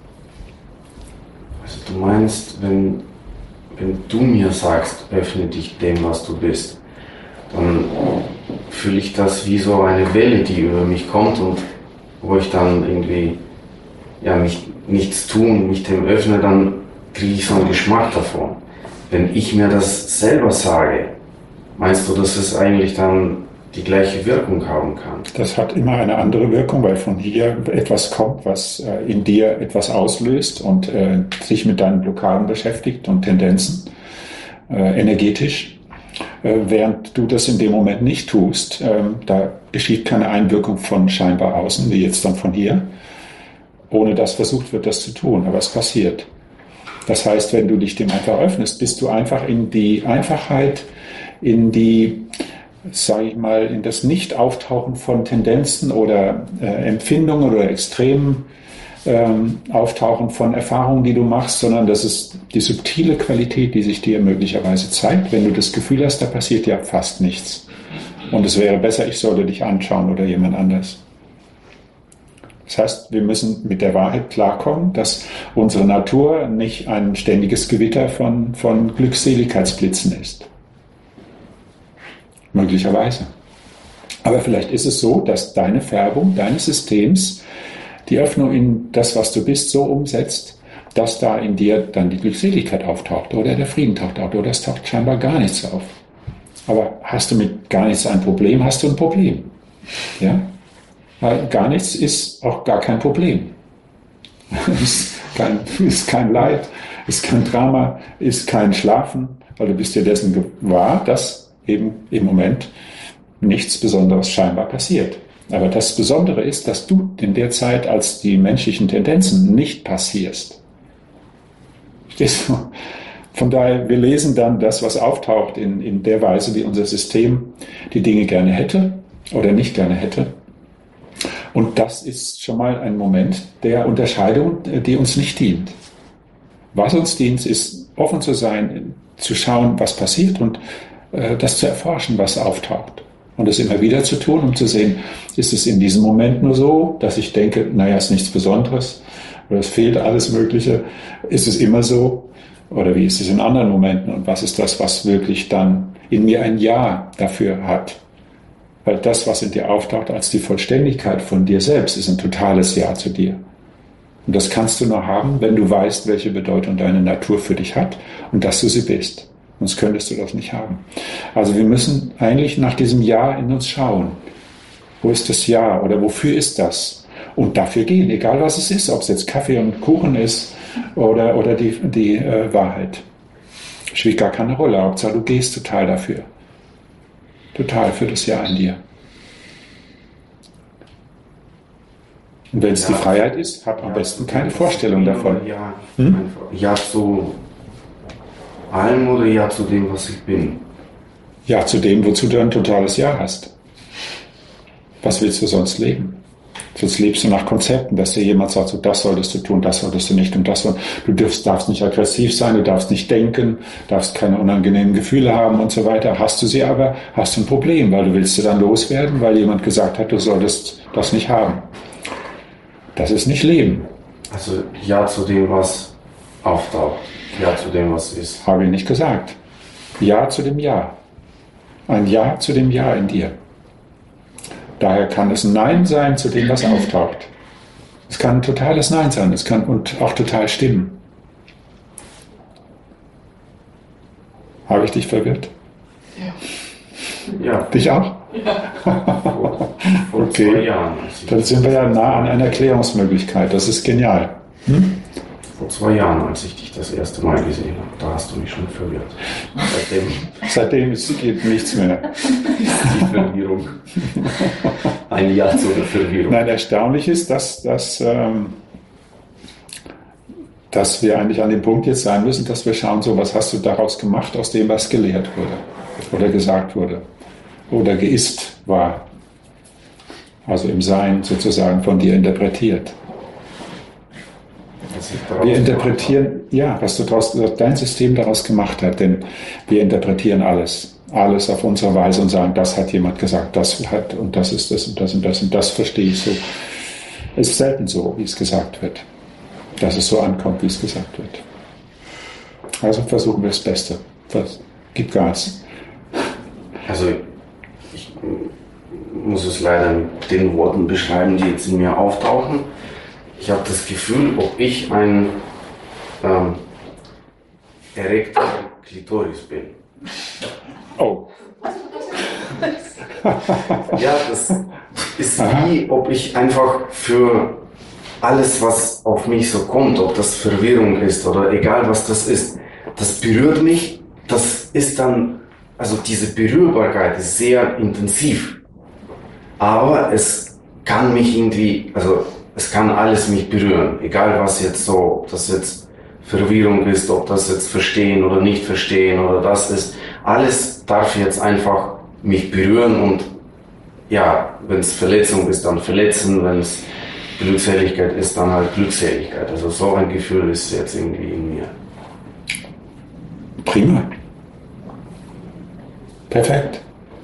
Also du meinst, wenn, wenn du mir sagst, öffne dich dem, was du bist, dann fühle ich das wie so eine Welle, die über mich kommt und wo ich dann irgendwie ja, mich nichts tun, mich dem öffne, dann kriege ich so einen Geschmack davon. Wenn ich mir das selber sage, meinst du, dass es eigentlich dann die gleiche Wirkung haben kann? Das hat immer eine andere Wirkung, weil von hier etwas kommt, was äh, in dir etwas auslöst und äh, sich mit deinen Blockaden beschäftigt und Tendenzen äh, energetisch. Äh, während du das in dem Moment nicht tust, äh, da geschieht keine Einwirkung von scheinbar außen, wie jetzt dann von hier, ohne dass versucht wird, das zu tun, aber es passiert. Das heißt, wenn du dich dem einfach öffnest, bist du einfach in die Einfachheit, in die, sage ich mal, in das Nicht-Auftauchen von Tendenzen oder äh, Empfindungen oder extremen ähm, Auftauchen von Erfahrungen, die du machst, sondern das ist die subtile Qualität, die sich dir möglicherweise zeigt, wenn du das Gefühl hast, da passiert ja fast nichts. Und es wäre besser, ich sollte dich anschauen oder jemand anders. Das heißt, wir müssen mit der Wahrheit klarkommen, dass unsere Natur nicht ein ständiges Gewitter von, von Glückseligkeitsblitzen ist. Möglicherweise. Aber vielleicht ist es so, dass deine Färbung deines Systems die Öffnung in das, was du bist, so umsetzt, dass da in dir dann die Glückseligkeit auftaucht oder der Frieden taucht auf oder es taucht scheinbar gar nichts auf. Aber hast du mit gar nichts ein Problem, hast du ein Problem. Ja? Weil gar nichts ist auch gar kein Problem. ist, kein, ist kein Leid, ist kein Drama, ist kein Schlafen, weil du bist dir dessen gewahr, dass eben im Moment nichts Besonderes scheinbar passiert. Aber das Besondere ist, dass du in der Zeit als die menschlichen Tendenzen nicht passierst. Verstehst du? Von daher, wir lesen dann das, was auftaucht in, in der Weise, wie unser System die Dinge gerne hätte oder nicht gerne hätte. Und das ist schon mal ein Moment der Unterscheidung, die uns nicht dient. Was uns dient, ist offen zu sein, zu schauen, was passiert und äh, das zu erforschen, was auftaucht. Und es immer wieder zu tun, um zu sehen, ist es in diesem Moment nur so, dass ich denke, naja, ist nichts Besonderes oder es fehlt alles Mögliche. Ist es immer so? Oder wie ist es in anderen Momenten? Und was ist das, was wirklich dann in mir ein Ja dafür hat? Weil das, was in dir auftaucht als die Vollständigkeit von dir selbst, ist ein totales Ja zu dir. Und das kannst du nur haben, wenn du weißt, welche Bedeutung deine Natur für dich hat und dass du sie bist. Sonst könntest du das nicht haben. Also wir müssen eigentlich nach diesem Ja in uns schauen. Wo ist das Ja oder wofür ist das? Und dafür gehen, egal was es ist, ob es jetzt Kaffee und Kuchen ist oder, oder die, die äh, Wahrheit. Spielt gar keine Rolle. Hauptsache du gehst total dafür. Total für das Ja in dir. Und wenn es ja, die Freiheit ist, hab am ja, besten keine Vorstellung davon. Ja, hm? ja zu allem oder Ja zu dem, was ich bin? Ja zu dem, wozu du ein totales Ja hast. Was willst du sonst leben? Sonst lebst du nach Konzepten, dass dir jemand sagt, so, das solltest du tun, das solltest du nicht und das. Du darfst, darfst nicht aggressiv sein, du darfst nicht denken, darfst keine unangenehmen Gefühle haben und so weiter. Hast du sie aber, hast du ein Problem, weil du willst sie dann loswerden, weil jemand gesagt hat, du solltest das nicht haben. Das ist nicht Leben. Also Ja zu dem, was auftaucht. Ja zu dem, was ist. Habe ich nicht gesagt. Ja zu dem Ja. Ein Ja zu dem Ja in dir. Daher kann es Nein sein zu dem, was auftaucht. Es kann ein totales Nein sein, es kann und auch total stimmen. Habe ich dich verwirrt? Ja. Dich auch? Ja. Vor, vor Okay. zwei Jahren. Als ich Dann sind wir ja nah an einer Erklärungsmöglichkeit. Das ist genial. Hm? Vor zwei Jahren, als ich dich das erste Mal gesehen habe, da hast du mich schon verwirrt. Seitdem Seitdem ist- geht nichts mehr. die Verwirrung. Ein Jahr zu der Verwirrung. Nein, erstaunlich ist, dass, dass, ähm, dass wir eigentlich an dem Punkt jetzt sein müssen, dass wir schauen, so was hast du daraus gemacht, aus dem, was gelehrt wurde oder gesagt wurde oder geist war. Also im Sein sozusagen von dir interpretiert. Was ich daraus Wir gemacht interpretieren, ja, was du daraus, dein System daraus gemacht hat, denn wir interpretieren alles, alles auf unsere Weise und sagen, das hat jemand gesagt, das hat und das ist das und das und das und das verstehe ich so. Es ist selten so, wie es gesagt wird, dass es so ankommt, wie es gesagt wird. Also versuchen wir das Beste. Was? Gib Gas. habe. Also ich muss es leider mit den Worten beschreiben, die jetzt in mir auftauchen. Ich habe das Gefühl, ob ich ein ähm, erregter Klitoris bin. Oh, Ja, das ist wie, ob ich einfach für alles, was auf mich so kommt, ob das Verwirrung ist oder egal was das ist, das berührt mich, das ist dann, also diese Berührbarkeit ist sehr intensiv, aber es kann mich irgendwie, also es kann alles mich berühren, egal was jetzt so, ob das jetzt Verwirrung ist, ob das jetzt Verstehen oder nicht Verstehen oder das ist, alles darf jetzt einfach mich berühren und ja, wenn es Verletzung ist, dann verletzen, wenn es Glückseligkeit ist, dann halt Glückseligkeit. Also so ein Gefühl ist jetzt irgendwie in mir. prima. Perfekt.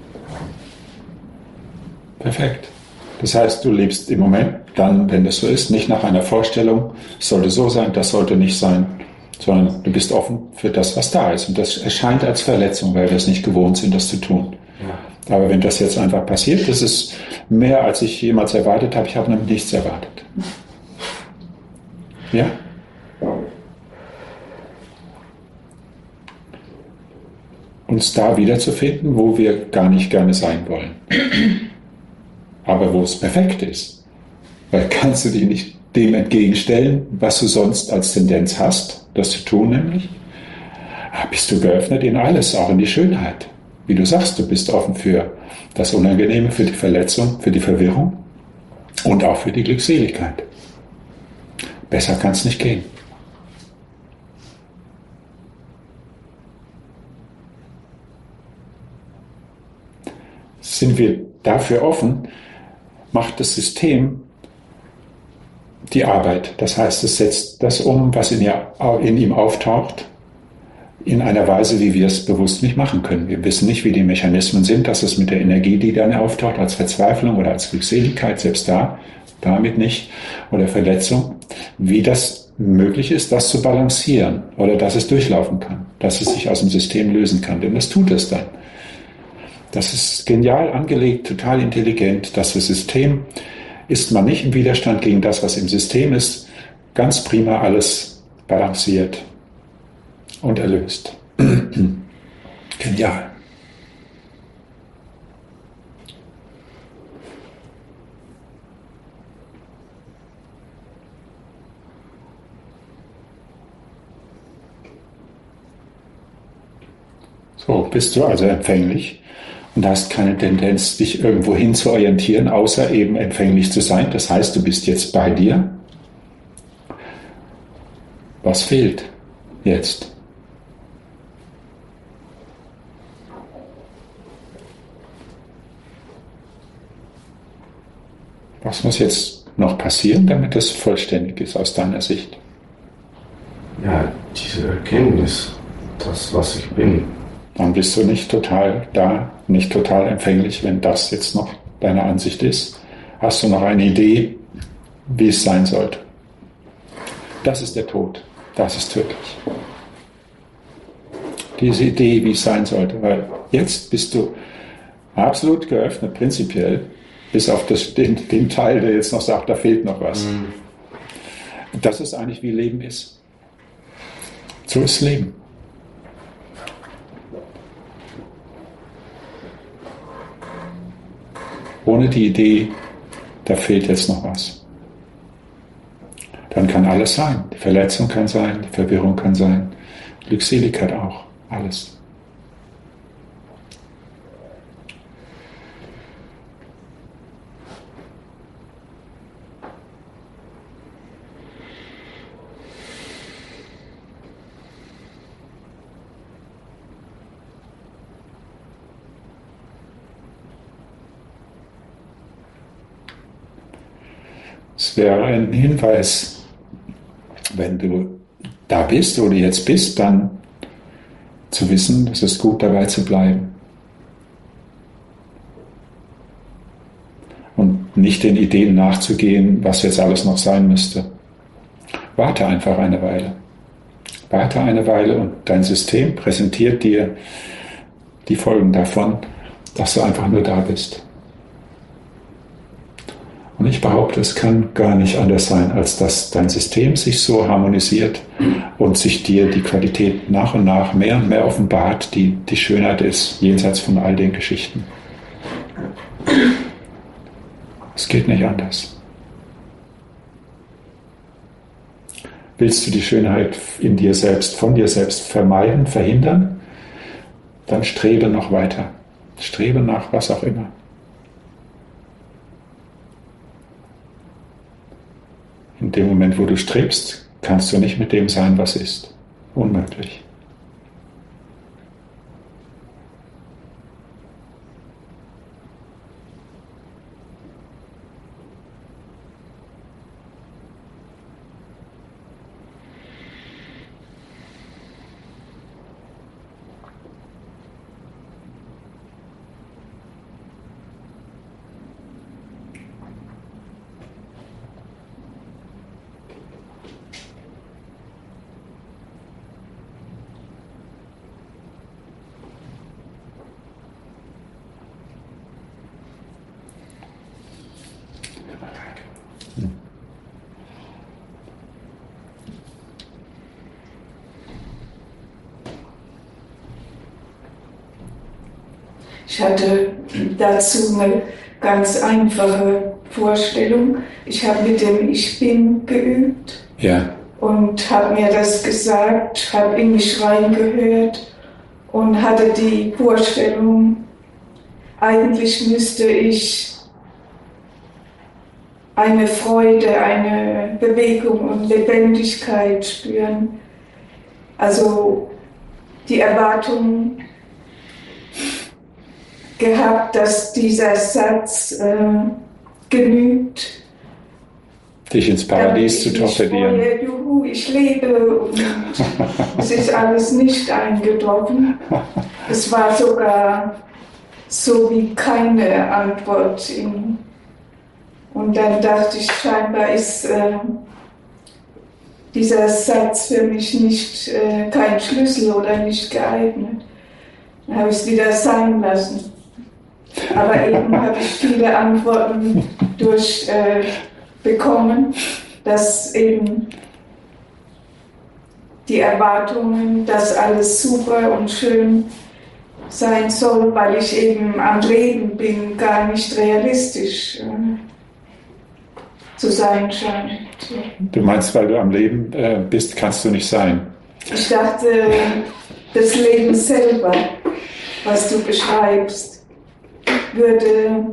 Perfekt. Das heißt, du lebst im Moment dann, wenn das so ist, nicht nach einer Vorstellung, es sollte so sein, das sollte nicht sein, sondern du bist offen für das, was da ist. Und das erscheint als Verletzung, weil wir es nicht gewohnt sind, das zu tun. Ja. Aber wenn das jetzt einfach passiert, das ist mehr, als ich jemals erwartet habe. Ich habe nämlich nichts erwartet. Ja? Uns da wiederzufinden, wo wir gar nicht gerne sein wollen. Aber wo es perfekt ist. Weil kannst du dich nicht dem entgegenstellen, was du sonst als Tendenz hast, das zu tun nämlich. Ah, bist du geöffnet in alles, auch in die Schönheit. Wie du sagst, du bist offen für das Unangenehme, für die Verletzung, für die Verwirrung und auch für die Glückseligkeit. Besser kann es nicht gehen. Sind wir dafür offen, macht das System die Arbeit. Das heißt, es setzt das um, was in, ihr, in ihm auftaucht, in einer Weise, wie wir es bewusst nicht machen können. Wir wissen nicht, wie die Mechanismen sind, dass es mit der Energie, die dann auftaucht, als Verzweiflung oder als Glückseligkeit, selbst da, damit nicht, oder Verletzung, wie das möglich ist, das zu balancieren oder dass es durchlaufen kann, dass es sich aus dem System lösen kann. Denn das tut es dann. Das ist genial angelegt, total intelligent. Das System ist man nicht im Widerstand gegen das, was im System ist. Ganz prima alles balanciert und erlöst. Genial. So, bist du also empfänglich und hast keine Tendenz, dich irgendwo hin zu orientieren, außer eben empfänglich zu sein. Das heißt, du bist jetzt bei dir. Was fehlt jetzt? Was muss jetzt noch passieren, damit das vollständig ist aus deiner Sicht? Ja, diese Erkenntnis, das, was ich bin. Dann bist du nicht total da, nicht total empfänglich, wenn das jetzt noch deine Ansicht ist. Hast du noch eine Idee, wie es sein sollte? Das ist der Tod. Das ist tödlich. Diese Idee, wie es sein sollte. Weil jetzt bist du absolut geöffnet, prinzipiell, bis auf das, den, den Teil, der jetzt noch sagt, da fehlt noch was. Mhm. Das ist eigentlich, wie Leben ist. So ist Leben. ohne die Idee, da fehlt jetzt noch was. Dann kann alles sein. Die Verletzung kann sein, die Verwirrung kann sein, Glückseligkeit auch, alles. Es wäre ein Hinweis, wenn du da bist, wo du jetzt bist, dann zu wissen, es ist gut, dabei zu bleiben. Und nicht den Ideen nachzugehen, was jetzt alles noch sein müsste. Warte einfach eine Weile. Warte eine Weile und dein System präsentiert dir die Folgen davon, dass du einfach nur da bist. Und ich behaupte, es kann gar nicht anders sein, als dass dein System sich so harmonisiert und sich dir die Qualität nach und nach mehr und mehr offenbart, die die Schönheit ist, jenseits von all den Geschichten. Es geht nicht anders. Willst du die Schönheit in dir selbst, von dir selbst vermeiden, verhindern? Dann strebe noch weiter. Strebe nach was auch immer. In dem Moment, wo du strebst, kannst du nicht mit dem sein, was ist. Unmöglich. Ich hatte dazu eine ganz einfache Vorstellung. Ich habe mit dem Ich Bin geübt Ja. und habe mir das gesagt, habe in mich reingehört und hatte die Vorstellung, eigentlich müsste ich eine Freude, eine Bewegung und Lebendigkeit spüren. Also die Erwartung gehabt, dass dieser Satz äh, genügt, dich ins Paradies zu torpedieren. Ich freue, juhu, ich lebe und es ist alles nicht eingetroffen. Es war sogar so wie keine Antwort. In, und dann dachte ich, scheinbar ist äh, dieser Satz für mich nicht äh, kein Schlüssel oder nicht geeignet. Dann habe ich es wieder sein lassen. Aber eben habe ich viele Antworten durch äh, bekommen, dass eben die Erwartungen, dass alles super und schön sein soll, weil ich eben am Leben bin, gar nicht realistisch äh, zu sein scheint. Du meinst, weil du am Leben äh, bist, kannst du nicht sein? Ich dachte, das Leben selber, was du beschreibst, würde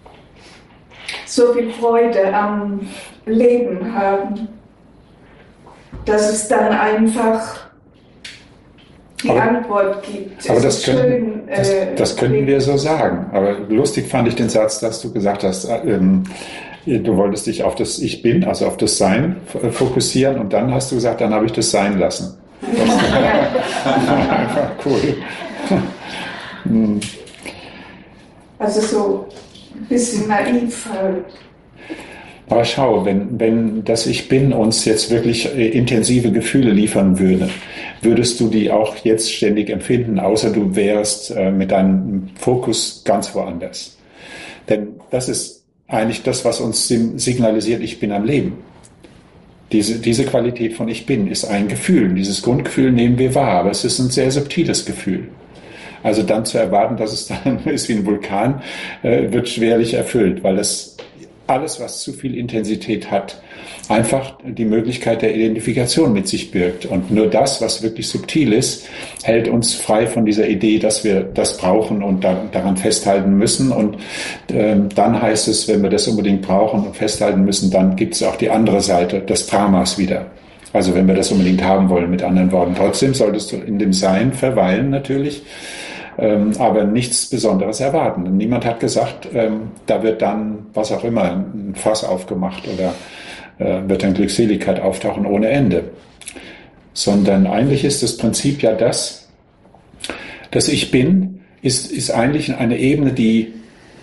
so viel Freude am Leben haben, dass es dann einfach die aber, Antwort gibt. Aber es das, können, schön, das, äh, das könnten wir so sagen. Aber lustig fand ich den Satz, dass du gesagt hast, ähm, du wolltest dich auf das Ich Bin, also auf das Sein fokussieren und dann hast du gesagt, dann habe ich das sein lassen. Das war einfach cool. hm. Also so ein bisschen naiv halt. Aber schau, wenn, wenn das Ich Bin uns jetzt wirklich äh, intensive Gefühle liefern würde, würdest du die auch jetzt ständig empfinden, außer du wärst äh, mit deinem Fokus ganz woanders. Denn das ist eigentlich das, was uns signalisiert, ich bin am Leben. Diese, diese Qualität von Ich Bin ist ein Gefühl. Dieses Grundgefühl nehmen wir wahr, aber es ist ein sehr subtiles Gefühl. Also dann zu erwarten, dass es dann ist wie ein Vulkan, äh, wird schwerlich erfüllt, weil es alles, was zu viel Intensität hat, einfach die Möglichkeit der Identifikation mit sich birgt. Und nur das, was wirklich subtil ist, hält uns frei von dieser Idee, dass wir das brauchen und da, daran festhalten müssen. Und äh, dann heißt es, wenn wir das unbedingt brauchen und festhalten müssen, dann gibt es auch die andere Seite des Dramas wieder. Also wenn wir das unbedingt haben wollen, mit anderen Worten. Trotzdem solltest du in dem Sein verweilen natürlich, ähm, aber nichts Besonderes erwarten. Und niemand hat gesagt, ähm, da wird dann, was auch immer, ein Fass aufgemacht oder äh, wird dann Glückseligkeit auftauchen ohne Ende. Sondern eigentlich ist das Prinzip ja das, dass ich bin, ist, ist eigentlich eine Ebene, die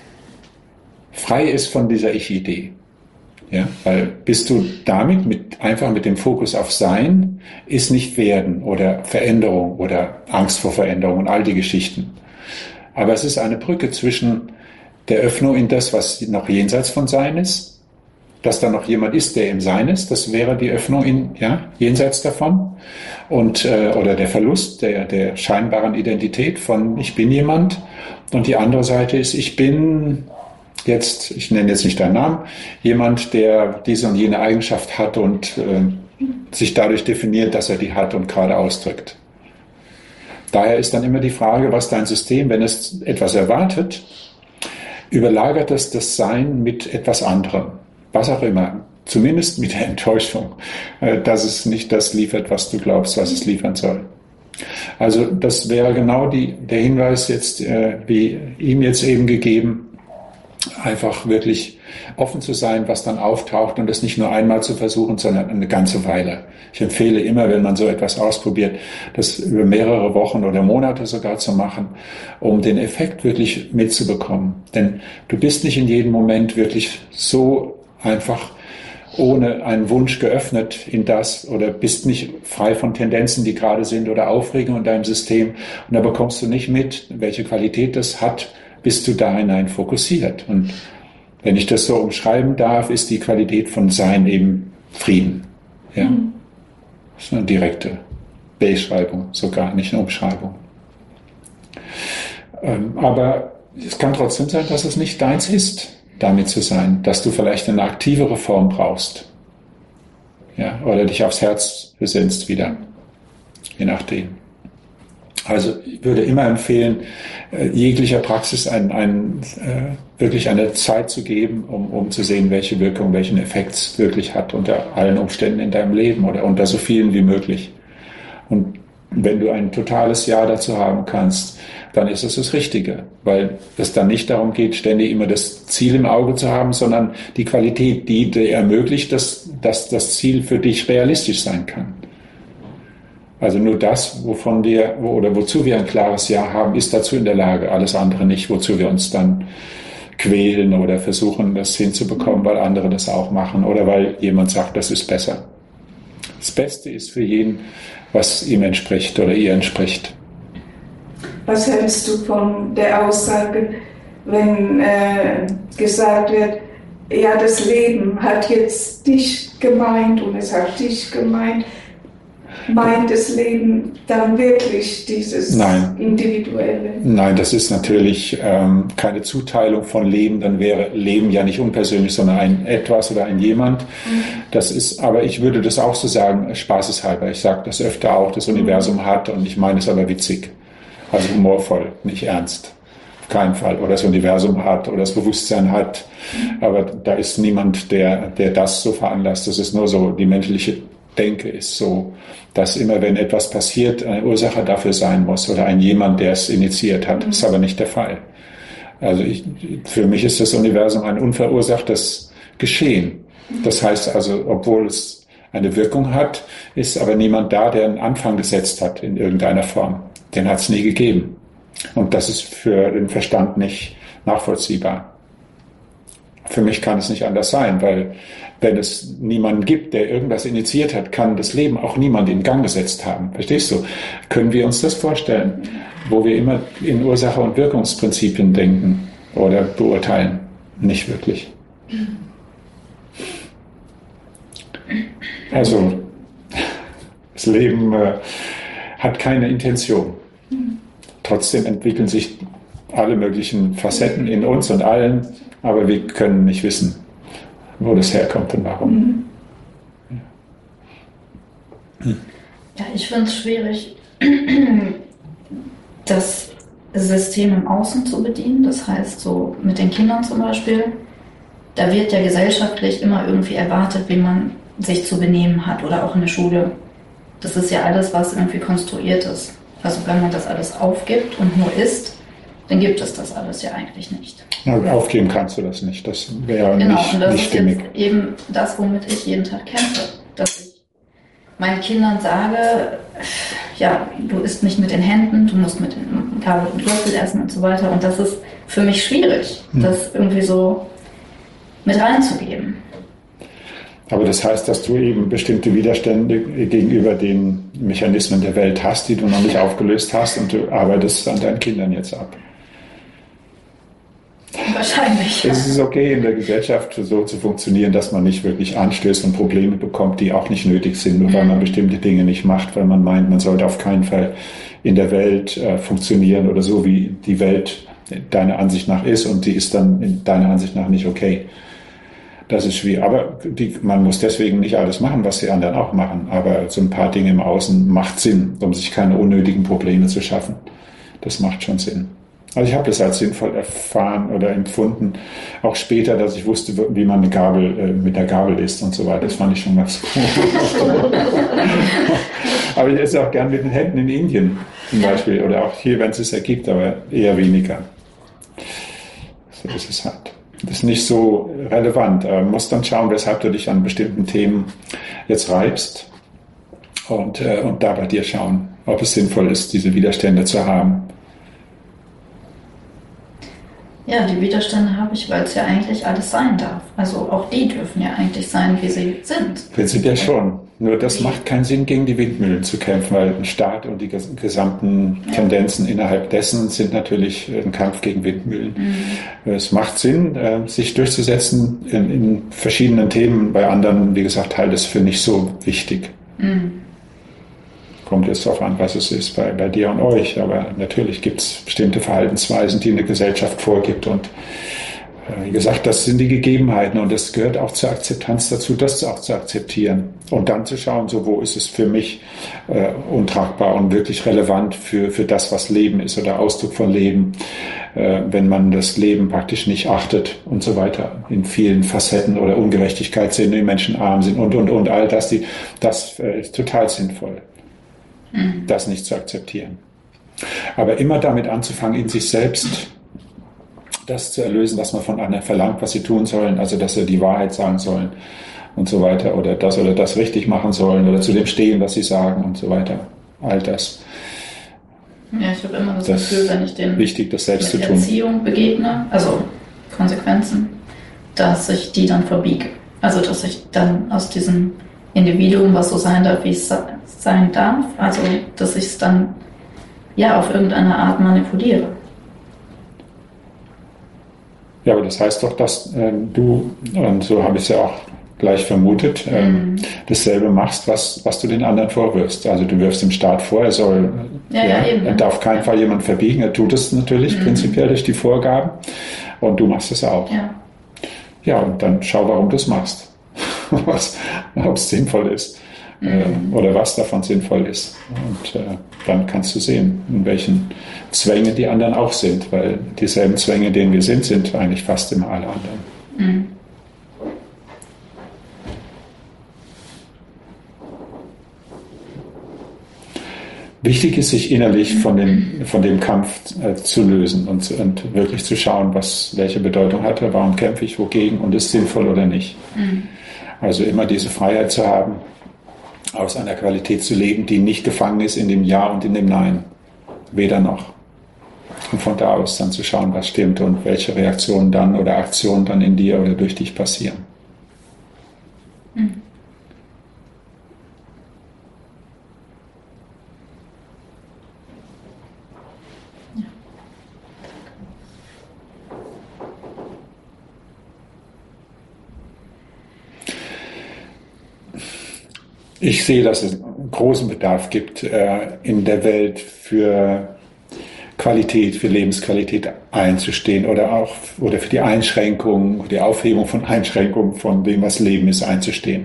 frei ist von dieser Ich-Idee. Ja, weil bist du damit mit, einfach mit dem Fokus auf Sein, ist nicht Werden oder Veränderung oder Angst vor Veränderung und all die Geschichten. Aber es ist eine Brücke zwischen der Öffnung in das, was noch jenseits von Sein ist, dass da noch jemand ist, der im Sein ist, das wäre die Öffnung in, ja, jenseits davon, und, äh, oder der Verlust der, der scheinbaren Identität von ich bin jemand, und die andere Seite ist ich bin jetzt, ich nenne jetzt nicht deinen Namen, jemand, der diese und jene Eigenschaft hat und äh, sich dadurch definiert, dass er die hat und gerade ausdrückt. Daher ist dann immer die Frage, was dein System, wenn es etwas erwartet, überlagert es das Sein mit etwas anderem, was auch immer, zumindest mit der Enttäuschung, äh, dass es nicht das liefert, was du glaubst, was es liefern soll. Also das wäre genau die, der Hinweis jetzt, äh, wie ihm jetzt eben gegeben, einfach wirklich offen zu sein, was dann auftaucht und das nicht nur einmal zu versuchen, sondern eine ganze Weile. Ich empfehle immer, wenn man so etwas ausprobiert, das über mehrere Wochen oder Monate sogar zu machen, um den Effekt wirklich mitzubekommen. Denn du bist nicht in jedem Moment wirklich so einfach ohne einen Wunsch geöffnet in das oder bist nicht frei von Tendenzen, die gerade sind oder Aufregung in deinem System. Und da bekommst du nicht mit, welche Qualität das hat, bist du da hinein fokussiert. Und wenn ich das so umschreiben darf, ist die Qualität von Sein eben Frieden. Ja? Mhm. Das ist eine direkte Beschreibung, sogar nicht eine Umschreibung. Ähm, aber es kann trotzdem sein, dass es nicht deins ist, damit zu sein, dass du vielleicht eine aktivere Form brauchst. Ja? Oder dich aufs Herz besinnst wieder, je nachdem. Also ich würde immer empfehlen, jeglicher Praxis ein, ein, äh, wirklich eine Zeit zu geben, um, um zu sehen, welche Wirkung, welchen Effekt es wirklich hat unter allen Umständen in deinem Leben oder unter so vielen wie möglich. Und wenn du ein totales Ja dazu haben kannst, dann ist es das Richtige, weil es dann nicht darum geht, ständig immer das Ziel im Auge zu haben, sondern die Qualität, die dir ermöglicht, dass, dass das Ziel für dich realistisch sein kann. Also nur das, wovon wir oder wozu wir ein klares Ja haben, ist dazu in der Lage, alles andere nicht, wozu wir uns dann quälen oder versuchen, das hinzubekommen, weil andere das auch machen oder weil jemand sagt, das ist besser. Das Beste ist für jeden, was ihm entspricht oder ihr entspricht. Was hältst du von der Aussage, wenn äh, gesagt wird, ja, das Leben hat jetzt dich gemeint und es hat dich gemeint? Meint das Leben dann wirklich dieses Nein. Individuelle? Nein, das ist natürlich ähm, keine Zuteilung von Leben, dann wäre Leben ja nicht unpersönlich, sondern ein Etwas oder ein Jemand. Mhm. Das ist, aber ich würde das auch so sagen, spaßeshalber. Ich sage das öfter auch, das Universum hat, und ich meine es aber witzig. Also humorvoll, nicht ernst. Auf keinen Fall. Oder das Universum hat oder das Bewusstsein hat. Mhm. Aber da ist niemand, der, der das so veranlasst. Das ist nur so, die menschliche Denke ist so, dass immer, wenn etwas passiert, eine Ursache dafür sein muss oder ein jemand, der es initiiert hat. Das ist aber nicht der Fall. Also ich, für mich ist das Universum ein unverursachtes Geschehen. Das heißt also, obwohl es eine Wirkung hat, ist aber niemand da, der einen Anfang gesetzt hat in irgendeiner Form. Den hat es nie gegeben. Und das ist für den Verstand nicht nachvollziehbar. Für mich kann es nicht anders sein, weil wenn es niemanden gibt, der irgendwas initiiert hat, kann das Leben auch niemand in Gang gesetzt haben. Verstehst du? Können wir uns das vorstellen, wo wir immer in Ursache- und Wirkungsprinzipien denken oder beurteilen? Nicht wirklich. Also, das Leben äh, hat keine Intention. trotzdem entwickeln sich alle möglichen Facetten in uns und allen, aber wir können nicht wissen, wo das herkommt und warum. Mhm. Hm. Ja, ich finde es schwierig, das System im Außen zu bedienen. Das heißt, so mit den Kindern zum Beispiel, da wird ja gesellschaftlich immer irgendwie erwartet, wie man sich zu benehmen hat oder auch in der Schule. Das ist ja alles, was irgendwie konstruiert ist. Also wenn man das alles aufgibt und nur isst, dann gibt es das alles ja eigentlich nicht. Na, aufgeben kannst du das nicht. Das wäre Genau, nicht, und das nicht ist stimmig. jetzt eben das, womit ich jeden Tag kämpfe. Dass ich meinen Kindern sage, ja, du isst nicht mit den Händen, du musst mit dem Gabel und Löffel essen und so weiter. Und das ist für mich schwierig, hm. das irgendwie so mit reinzugeben. Aber das heißt, dass du eben bestimmte Widerstände gegenüber den Mechanismen der Welt hast, die du noch nicht aufgelöst hast, und du arbeitest an deinen Kindern jetzt ab. Wahrscheinlich. Ja. Es ist okay, in der Gesellschaft so zu funktionieren, dass man nicht wirklich Anstöße und Probleme bekommt, die auch nicht nötig sind, nur mhm. weil man bestimmte Dinge nicht macht, weil man meint, man sollte auf keinen Fall in der Welt äh, funktionieren oder so, wie die Welt deiner Ansicht nach ist, und die ist dann in deiner Ansicht nach nicht okay. Das ist schwierig. Aber die, man muss deswegen nicht alles machen, was die anderen auch machen. Aber so ein paar Dinge im Außen macht Sinn, um sich keine unnötigen Probleme zu schaffen. Das macht schon Sinn. Also ich habe das als sinnvoll erfahren oder empfunden, auch später, dass ich wusste, wie man eine Gabel äh, mit der Gabel isst und so weiter. Das fand ich schon ganz gut. Aber ich esse auch gern mit den Händen in Indien zum Beispiel oder auch hier, wenn es es ergibt, aber eher weniger. So ist es halt. Das ist nicht so relevant. Aber man muss dann schauen, weshalb du dich an bestimmten Themen jetzt reibst und, äh, und da bei dir schauen, ob es sinnvoll ist, diese Widerstände zu haben. Ja, die Widerstände habe ich, weil es ja eigentlich alles sein darf. Also auch die dürfen ja eigentlich sein, wie sie sind. Prinzipiell schon. Nur das macht keinen Sinn, gegen die Windmühlen zu kämpfen, weil ein Staat und die gesamten ja. Tendenzen innerhalb dessen sind natürlich ein Kampf gegen Windmühlen. Mhm. Es macht Sinn, sich durchzusetzen in, in verschiedenen Themen. Bei anderen, wie gesagt, halte ich es für nicht so wichtig. Mhm. Kommt jetzt darauf an, was es ist bei, bei dir und euch. Aber natürlich gibt es bestimmte Verhaltensweisen, die eine Gesellschaft vorgibt. Und äh, wie gesagt, das sind die Gegebenheiten. Und es gehört auch zur Akzeptanz dazu, das auch zu akzeptieren. Und dann zu schauen, so wo ist es für mich äh, untragbar und wirklich relevant für, für das, was Leben ist oder Ausdruck von Leben, äh, wenn man das Leben praktisch nicht achtet und so weiter. In vielen Facetten oder Ungerechtigkeit sind, die Menschen arm sind und, und, und all das. Die, das äh, ist total sinnvoll. Das nicht zu akzeptieren. Aber immer damit anzufangen, in sich selbst das zu erlösen, was man von anderen verlangt, was sie tun sollen, also dass sie die Wahrheit sagen sollen und so weiter oder das oder das richtig machen sollen oder zu dem stehen, was sie sagen und so weiter. All das. Ja, ich habe immer das, das Gefühl, wenn ich den wichtig, das selbst zu tun. Erziehung begegne, also Konsequenzen, dass ich die dann verbiege. Also dass ich dann aus diesem Individuum, was so sein darf, wie es sein darf, also dass ich es dann ja auf irgendeine Art manipuliere. Ja, aber das heißt doch, dass äh, du, und so habe ich es ja auch gleich vermutet, ähm, mhm. dasselbe machst, was, was du den anderen vorwirfst. Also du wirfst dem Staat vor, er soll, ja, ja, ja, eben, er darf keinen Fall jemand verbiegen, er tut es natürlich mhm. prinzipiell durch die Vorgaben und du machst es auch. Ja, ja, und dann schau, warum du es machst. was, ob es sinnvoll ist mhm. äh, oder was davon sinnvoll ist. Und äh, dann kannst du sehen, in welchen Zwängen die anderen auch sind, weil dieselben Zwänge, denen wir sind, sind eigentlich fast immer alle anderen. Mhm. Wichtig ist, sich innerlich von dem, von dem Kampf äh, zu lösen und, und wirklich zu schauen, was, welche Bedeutung hat er, warum kämpfe ich wogegen und ist es sinnvoll oder nicht. Mhm. Also immer diese Freiheit zu haben, aus einer Qualität zu leben, die nicht gefangen ist in dem Ja und in dem Nein. Weder noch. Und von da aus dann zu schauen, was stimmt und welche Reaktionen dann oder Aktionen dann in dir oder durch dich passieren. Mhm. Ich sehe, dass es einen großen Bedarf gibt äh, in der Welt für Qualität, für Lebensqualität einzustehen oder auch oder für die Einschränkung, die Aufhebung von Einschränkungen von dem, was Leben ist, einzustehen.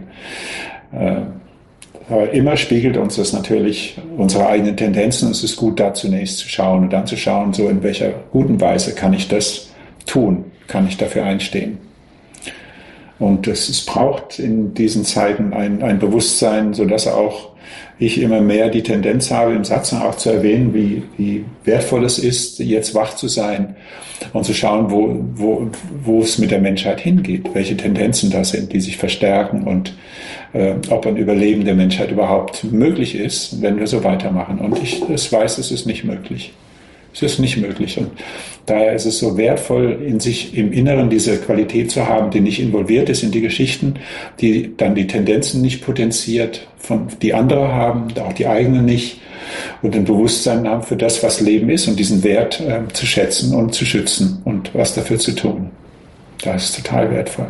Aber immer spiegelt uns das natürlich unsere eigenen Tendenzen. Es ist gut, da zunächst zu schauen und dann zu schauen, so in welcher guten Weise kann ich das tun, kann ich dafür einstehen. Und es, es braucht in diesen Zeiten ein, ein Bewusstsein, sodass auch ich immer mehr die Tendenz habe, im Satz auch zu erwähnen, wie, wie wertvoll es ist, jetzt wach zu sein und zu schauen, wo, wo, wo es mit der Menschheit hingeht, welche Tendenzen da sind, die sich verstärken und äh, ob ein Überleben der Menschheit überhaupt möglich ist, wenn wir so weitermachen. Und ich das weiß, es ist nicht möglich. Es ist nicht möglich. Und daher ist es so wertvoll, in sich im Inneren diese Qualität zu haben, die nicht involviert ist in die Geschichten, die dann die Tendenzen nicht potenziert, von, die andere haben, auch die eigenen nicht, und ein Bewusstsein haben für das, was Leben ist und diesen Wert äh, zu schätzen und zu schützen und was dafür zu tun. Das ist total wertvoll.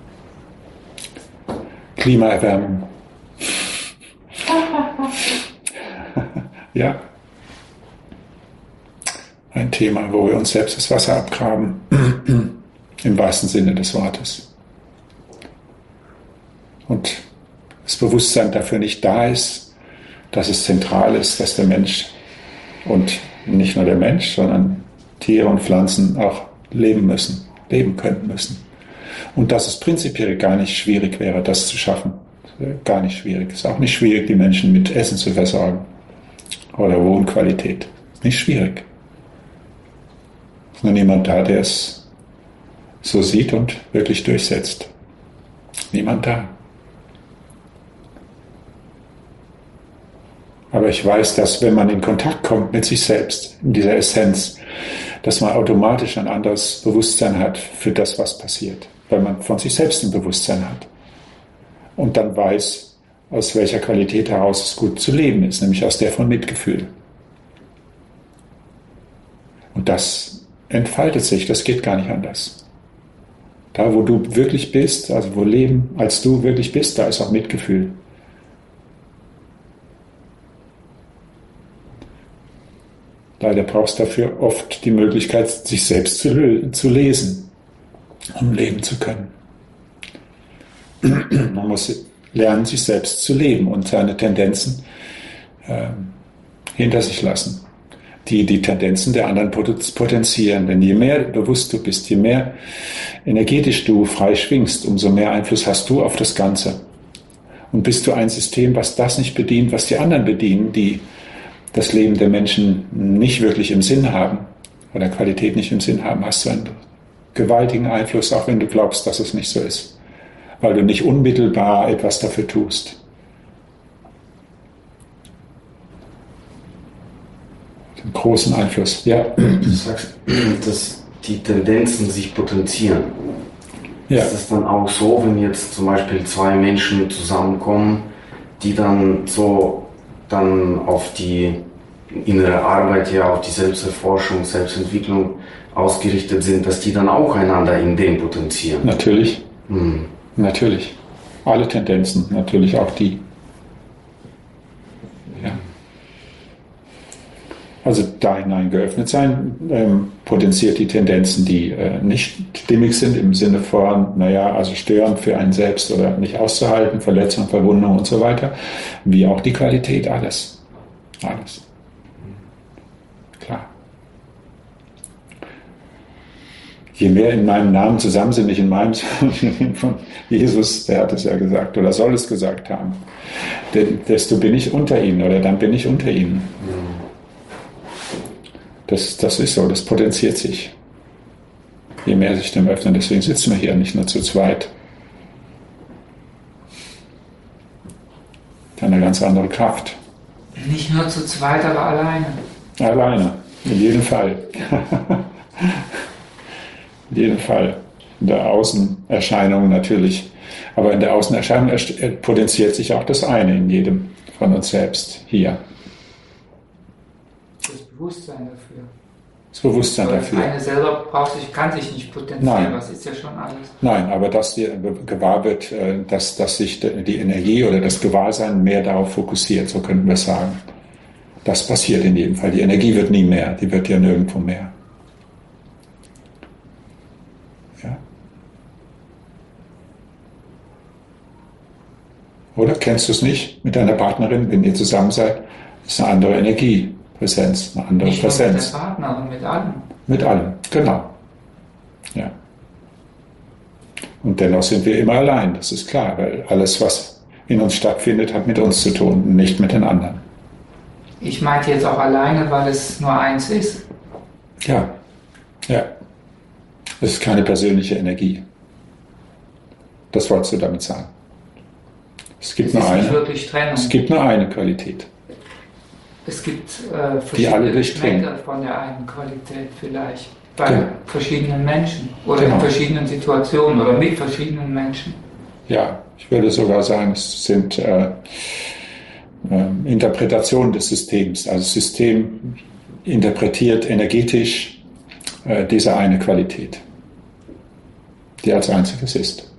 Klimaerwärmung. Ja. Ein Thema, wo wir uns selbst das Wasser abgraben, im wahrsten Sinne des Wortes. Und das Bewusstsein dafür nicht da ist, dass es zentral ist, dass der Mensch und nicht nur der Mensch, sondern Tiere und Pflanzen auch leben müssen, leben können müssen. Und dass es prinzipiell gar nicht schwierig wäre, das zu schaffen. Gar nicht schwierig. Es ist auch nicht schwierig, die Menschen mit Essen zu versorgen oder Wohnqualität. Nicht schwierig. Es ist nur niemand da, der es so sieht und wirklich durchsetzt. Niemand da. Aber ich weiß, dass wenn man in Kontakt kommt mit sich selbst, in dieser Essenz, dass man automatisch ein anderes Bewusstsein hat für das, was passiert. Weil man von sich selbst ein Bewusstsein hat. Und dann weiß, aus welcher Qualität heraus es gut zu leben ist, nämlich aus der von Mitgefühl. Und das entfaltet sich, das geht gar nicht anders. Da, wo du wirklich bist, also wo Leben als du wirklich bist, da ist auch Mitgefühl. Leider brauchst du dafür oft die Möglichkeit, sich selbst zu, zu lesen, um leben zu können. Man muss lernen, sich selbst zu leben und seine Tendenzen äh, hinter sich lassen, die die Tendenzen der anderen potenzieren. Denn je mehr bewusst du bist, je mehr energetisch du frei schwingst, umso mehr Einfluss hast du auf das Ganze. Und bist du ein System, was das nicht bedient, was die anderen bedienen, die das Leben der Menschen nicht wirklich im Sinn haben oder Qualität nicht im Sinn haben, hast du einen gewaltigen Einfluss, auch wenn du glaubst, dass es nicht so ist, weil du nicht unmittelbar etwas dafür tust. Den großen Einfluss, ja. Du sagst, dass die Tendenzen sich potenzieren. Ja. Ist es dann auch so, wenn jetzt zum Beispiel zwei Menschen zusammenkommen, die dann so dann auf die innere Arbeit, ja, auf die Selbsterforschung, Selbstentwicklung ausgerichtet sind, dass die dann auch einander in dem potenzieren? Natürlich. Hm. Natürlich. Alle Tendenzen, natürlich auch die. Ja. Also da hinein geöffnet sein, ähm, potenziert die Tendenzen, die äh, nicht stimmig sind im Sinne von, naja, also störend für einen selbst oder nicht auszuhalten, Verletzung, Verwundung und so weiter, wie auch die Qualität, alles. Alles. Klar. Je mehr in meinem Namen zusammen sind, nicht in meinem, sondern von Jesus, der hat es ja gesagt oder soll es gesagt haben, desto bin ich unter ihnen oder dann bin ich unter ihnen. Das, das ist so, das potenziert sich. Je mehr sich dem öffnen, deswegen sitzen wir hier nicht nur zu zweit. Eine ganz andere Kraft. Nicht nur zu zweit, aber alleine. Alleine, in jedem Fall. In jedem Fall. In der Außenerscheinung natürlich. Aber in der Außenerscheinung potenziert sich auch das eine in jedem von uns selbst hier. Das Bewusstsein dafür. Das Bewusstsein aber dafür. Das eine selber braucht sich, kann sich nicht potenzieren, Nein. Das ist ja schon alles. Nein, aber dass dir gewahr wird, dass, dass sich die Energie oder das Gewahrsein mehr darauf fokussiert, so könnten wir sagen. Das passiert in jedem Fall. Die Energie wird nie mehr, die wird ja nirgendwo mehr. Ja. Oder kennst du es nicht mit deiner Partnerin, wenn ihr zusammen seid? Das ist eine andere Energiepräsenz, eine andere Nicht nur Präsenz. mit der Partnerin, mit allem. Mit allem, genau. Ja. Und dennoch sind wir immer allein, das ist klar, weil alles, was in uns stattfindet, hat mit uns zu tun und nicht mit den anderen. Ich meinte jetzt auch alleine, weil es nur eins ist. Ja, ja. Es ist keine persönliche Energie. Das wolltest du damit sagen. Es gibt Es nur ist nicht eine. wirklich Trennung. Es gibt nur eine Qualität. Es gibt äh, Die alle verschiedene durchdringen. Geschmäcker von der einen Qualität vielleicht. Bei Genau. verschiedenen Menschen oder Genau. in verschiedenen Situationen oder mit verschiedenen Menschen. Ja, ich würde sogar sagen, es sind äh, äh, Interpretationen des Systems. Also das System interpretiert energetisch äh, diese eine Qualität, die als einziges ist.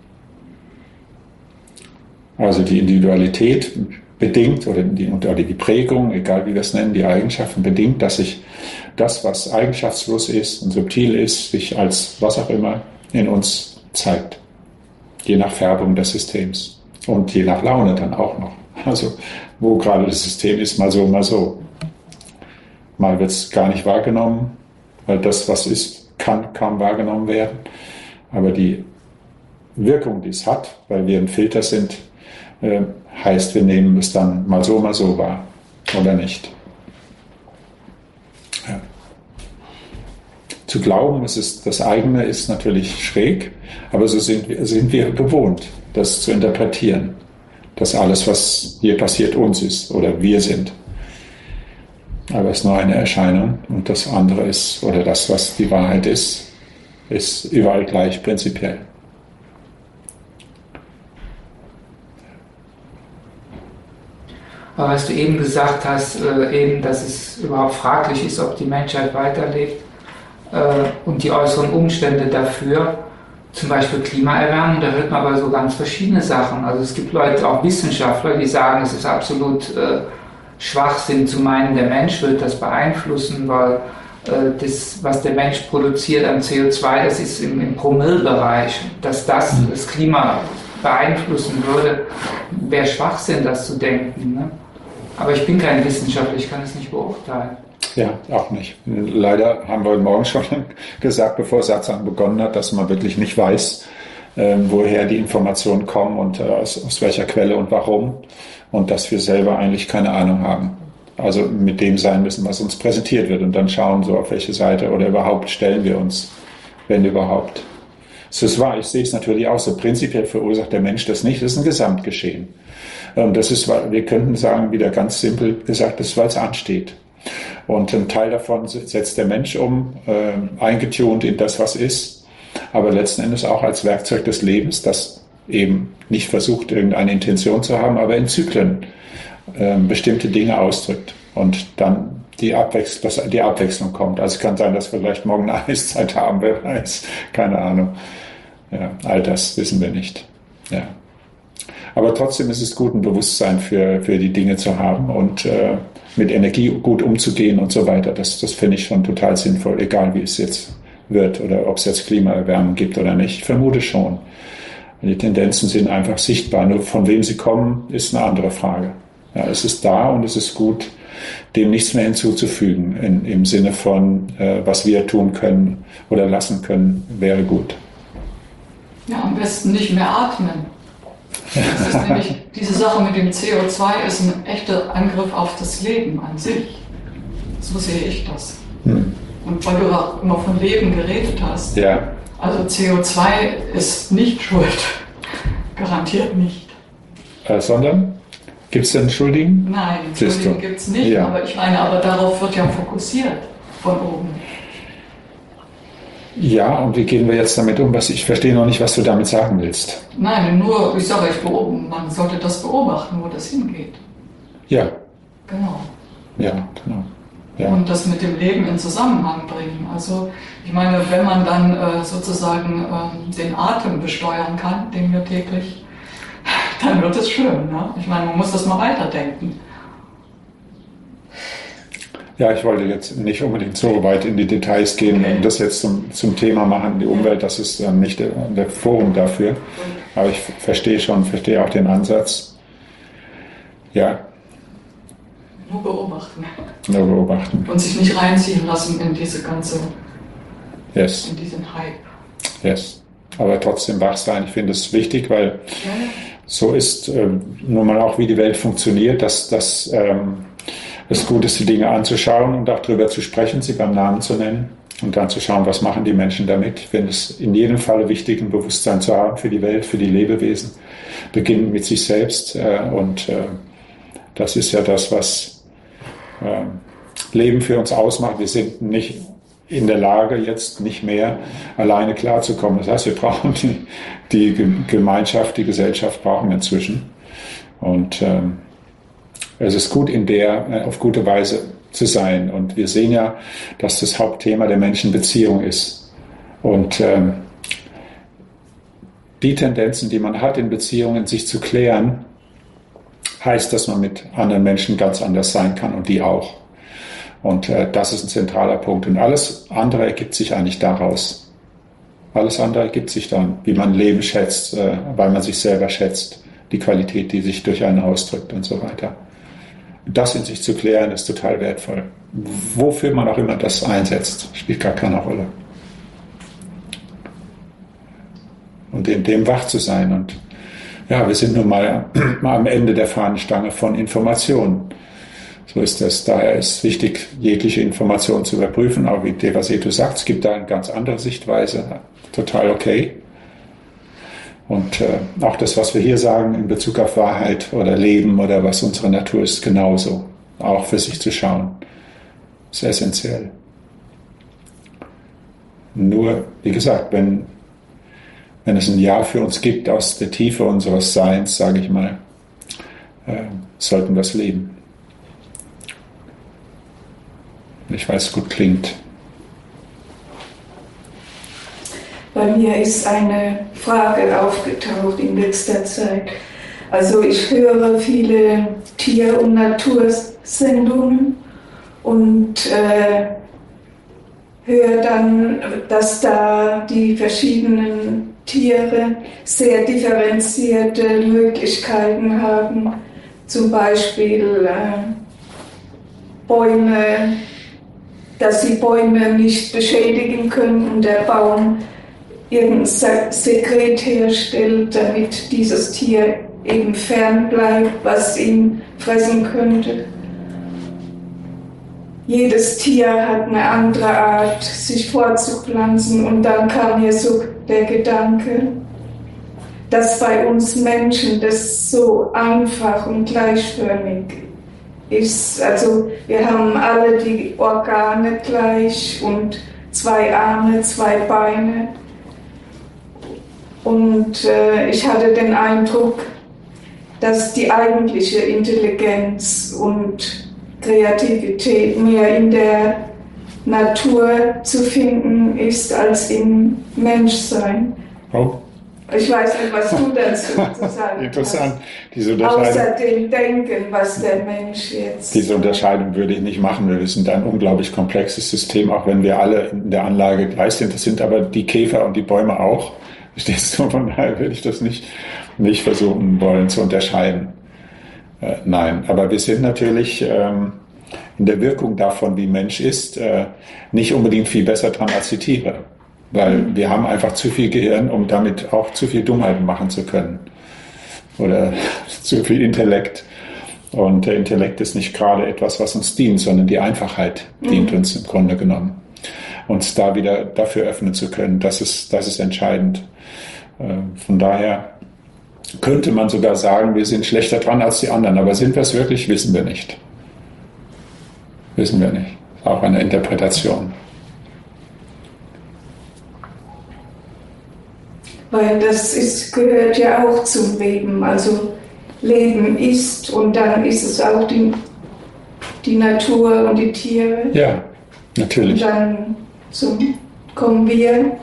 Also die Individualität bedingt, oder die, oder die Prägung, egal wie wir es nennen, die Eigenschaften bedingt, dass sich das, was eigenschaftslos ist und subtil ist, sich als was auch immer in uns zeigt. Je nach Färbung des Systems. Und je nach Laune dann auch noch. Also, wo gerade das System ist, mal so, mal so. Mal wird es gar nicht wahrgenommen, weil das, was ist, kann kaum wahrgenommen werden. Aber die Wirkung, die es hat, weil wir ein Filter sind, äh, heißt, wir nehmen es dann mal so, mal so wahr. Oder nicht. Ja. Zu glauben, es ist, das eigene ist natürlich schräg, aber so sind wir, sind wir gewohnt, das zu interpretieren. Dass alles, was hier passiert, uns ist oder wir sind. Aber es ist nur eine Erscheinung und das andere ist, oder das, was die Wahrheit ist, ist überall gleich prinzipiell. Aber was du eben gesagt hast, äh, eben, dass es überhaupt fraglich ist, ob die Menschheit weiterlebt äh, und die äußeren Umstände dafür, zum Beispiel Klimaerwärmung, da hört man aber so ganz verschiedene Sachen. Also es gibt Leute, auch Wissenschaftler, die sagen, es ist absolut äh, Schwachsinn zu meinen, der Mensch wird das beeinflussen, weil äh, das, was der Mensch produziert an C O zwei, das ist im, im Promillebereich. Dass das das Klima beeinflussen würde, wäre Schwachsinn, das zu denken. Ne? Aber ich bin kein Wissenschaftler, ich kann es nicht beurteilen. Ja, auch nicht. Leider haben wir heute Morgen schon gesagt, bevor Satzang begonnen hat, dass man wirklich nicht weiß, äh, woher die Informationen kommen und äh, aus, aus welcher Quelle und warum. Und dass wir selber eigentlich keine Ahnung haben. Also mit dem sein müssen, was uns präsentiert wird. Und dann schauen, so auf welche Seite oder überhaupt stellen wir uns, wenn überhaupt. Es ist wahr, ich sehe es natürlich auch so. Prinzipiell verursacht der Mensch das nicht. Das ist ein Gesamtgeschehen. Und das ist, wir könnten sagen, wieder ganz simpel gesagt, das ist, weil es ansteht. Und ein Teil davon setzt der Mensch um, äh, eingetunt in das, was ist, aber letzten Endes auch als Werkzeug des Lebens, das eben nicht versucht, irgendeine Intention zu haben, aber in Zyklen äh, bestimmte Dinge ausdrückt und dann die, Abwechsl- dass die Abwechslung kommt. Also es kann sein, dass wir vielleicht morgen eine Eiszeit haben, wer weiß, keine Ahnung. Ja, all das wissen wir nicht. Ja. Aber trotzdem ist es gut, ein Bewusstsein für, für die Dinge zu haben und äh, mit Energie gut umzugehen und so weiter. Das, das finde ich schon total sinnvoll, egal wie es jetzt wird oder ob es jetzt Klimaerwärmung gibt oder nicht. Ich vermute schon. Die Tendenzen sind einfach sichtbar. Nur von wem sie kommen, ist eine andere Frage. Ja, es ist da und es ist gut, dem nichts mehr hinzuzufügen in, im Sinne von, äh, was wir tun können oder lassen können, wäre gut. Ja, am besten nicht mehr atmen. Das ist nämlich, diese Sache mit dem C O zwei ist ein echter Angriff auf das Leben an sich. So sehe ich das. Hm. Und weil du auch immer von Leben geredet hast. Ja. Also C O zwei ist nicht schuld. Garantiert nicht. Äh, sondern? Gibt es denn Schuldigen? Nein, Siehst du. Schuldigen gibt es nicht. Ja. Aber ich meine, aber darauf wird ja fokussiert von oben. Ja, und wie gehen wir jetzt damit um? Was, ich verstehe noch nicht, was du damit sagen willst. Nein, nur, ich sage, ich beobachten, man sollte das beobachten, wo das hingeht. Ja, Genau. ja, genau. Ja. Und das mit dem Leben in Zusammenhang bringen. Also ich meine, wenn man dann äh, sozusagen ähm, den Atem besteuern kann, den wir täglich, dann wird es schlimm. Ne? Ich meine, man muss das mal weiterdenken. Ja, ich wollte jetzt nicht unbedingt so weit in die Details gehen und das jetzt zum, zum Thema machen, die Umwelt, das ist dann nicht der, der Forum dafür. Aber ich verstehe schon, verstehe auch den Ansatz. Ja. Nur beobachten. Nur beobachten. Und sich nicht reinziehen lassen in diese ganze, yes. in diesen Hype. Yes. Aber trotzdem wach sein, ich finde es wichtig, weil ja. so ist äh, nun mal auch, wie die Welt funktioniert, dass, dass ähm, es gut ist, die Dinge anzuschauen und auch darüber zu sprechen, sie beim Namen zu nennen und dann zu schauen, was machen die Menschen damit. Ich finde es in jedem Fall wichtig, ein Bewusstsein zu haben für die Welt, für die Lebewesen, beginnen mit sich selbst äh, und äh, das ist ja das, was äh, Leben für uns ausmacht. Wir sind nicht in der Lage, jetzt nicht mehr alleine klarzukommen. Das heißt, wir brauchen die, die Gemeinschaft, die Gesellschaft brauchen wir inzwischen. Und ähm, es ist gut, in der auf gute Weise zu sein. Und wir sehen ja, dass das Hauptthema der Menschen Beziehung ist. Und ähm, die Tendenzen, die man hat in Beziehungen, sich zu klären, heißt, dass man mit anderen Menschen ganz anders sein kann und die auch. Und äh, das ist ein zentraler Punkt. Und alles andere ergibt sich eigentlich daraus. Alles andere ergibt sich dann, wie man Leben schätzt, äh, weil man sich selber schätzt, die Qualität, die sich durch einen ausdrückt und so weiter. Das in sich zu klären, ist total wertvoll. Wofür man auch immer das einsetzt, spielt gar keine Rolle. Und in dem wach zu sein. Und ja, wir sind nun mal, mal am Ende der Fahnenstange von Informationen. So ist das. Daher ist wichtig, jegliche Information zu überprüfen. Aber wie Devasetu sagt, es gibt da eine ganz andere Sichtweise. Total okay. Und äh, auch das, was wir hier sagen in Bezug auf Wahrheit oder Leben oder was unsere Natur ist, genauso. Auch für sich zu schauen. Ist essentiell. Nur, wie gesagt, wenn, wenn es ein Ja für uns gibt aus der Tiefe unseres Seins, sage ich mal, äh, sollten wir es leben. Ich weiß, es gut klingt. Bei mir ist eine Frage aufgetaucht in letzter Zeit. Also ich höre viele Tier- und Natursendungen und äh, höre dann, dass da die verschiedenen Tiere sehr differenzierte Möglichkeiten haben. Zum Beispiel äh, Bäume, dass sie Bäume nicht beschädigen können und der Baum irgendein Sekret herstellt, damit dieses Tier eben fern bleibt, was ihn fressen könnte. Jedes Tier hat eine andere Art, sich fortzupflanzen und dann kam mir so der Gedanke, dass bei uns Menschen das so einfach und gleichförmig ist. Also wir haben alle die Organe gleich und zwei Arme, zwei Beine. Und äh, ich hatte den Eindruck, dass die eigentliche Intelligenz und Kreativität mehr in der Natur zu finden ist als im Menschsein. Oh. Ich weiß nicht, was du dazu zu sagen Interessant. hast. Diese Unterscheidung, außer dem Denken, was der Mensch jetzt... Diese Unterscheidung würde ich nicht machen. Wir sind ein unglaublich komplexes System, auch wenn wir alle in der Anlage gleich sind. Das sind aber die Käfer und die Bäume auch. Verstehst du? Von daher will ich das nicht, nicht versuchen wollen zu unterscheiden. Äh, nein, aber wir sind natürlich ähm, in der Wirkung davon, wie Mensch ist, äh, nicht unbedingt viel besser dran als die Tiere. Weil wir haben einfach zu viel Gehirn, um damit auch zu viel Dummheiten machen zu können. Oder zu viel Intellekt. Und der Intellekt ist nicht gerade etwas, was uns dient, sondern die Einfachheit dient uns im Grunde genommen. Uns da wieder dafür öffnen zu können, das ist, das ist entscheidend. Von daher könnte man sogar sagen, wir sind schlechter dran als die anderen. Aber sind wir es wirklich, wissen wir nicht. Wissen wir nicht. Auch eine Interpretation. Weil das ist, gehört ja auch zum Leben. Also Leben ist und dann ist es auch die, die Natur und die Tiere. Ja, natürlich. Und dann zum, kommen wir.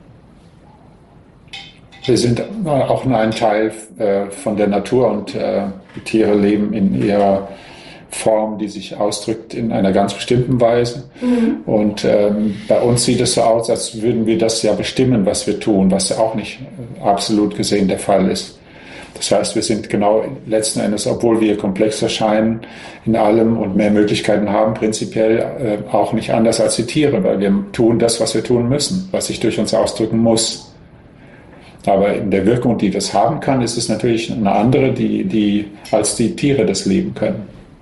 Wir sind auch nur ein Teil äh, von der Natur und äh, die Tiere leben in ihrer Form, die sich ausdrückt in einer ganz bestimmten Weise. Mhm. Und ähm, bei uns sieht es so aus, als würden wir das ja bestimmen, was wir tun, was ja auch nicht absolut gesehen der Fall ist. Das heißt, wir sind genau letzten Endes, obwohl wir komplex erscheinen in allem und mehr Möglichkeiten haben, prinzipiell äh, auch nicht anders als die Tiere, weil wir tun das, was wir tun müssen, was sich durch uns ausdrücken muss. Aber in der Wirkung, die das haben kann, ist es natürlich eine andere, die, die, als die Tiere das leben können.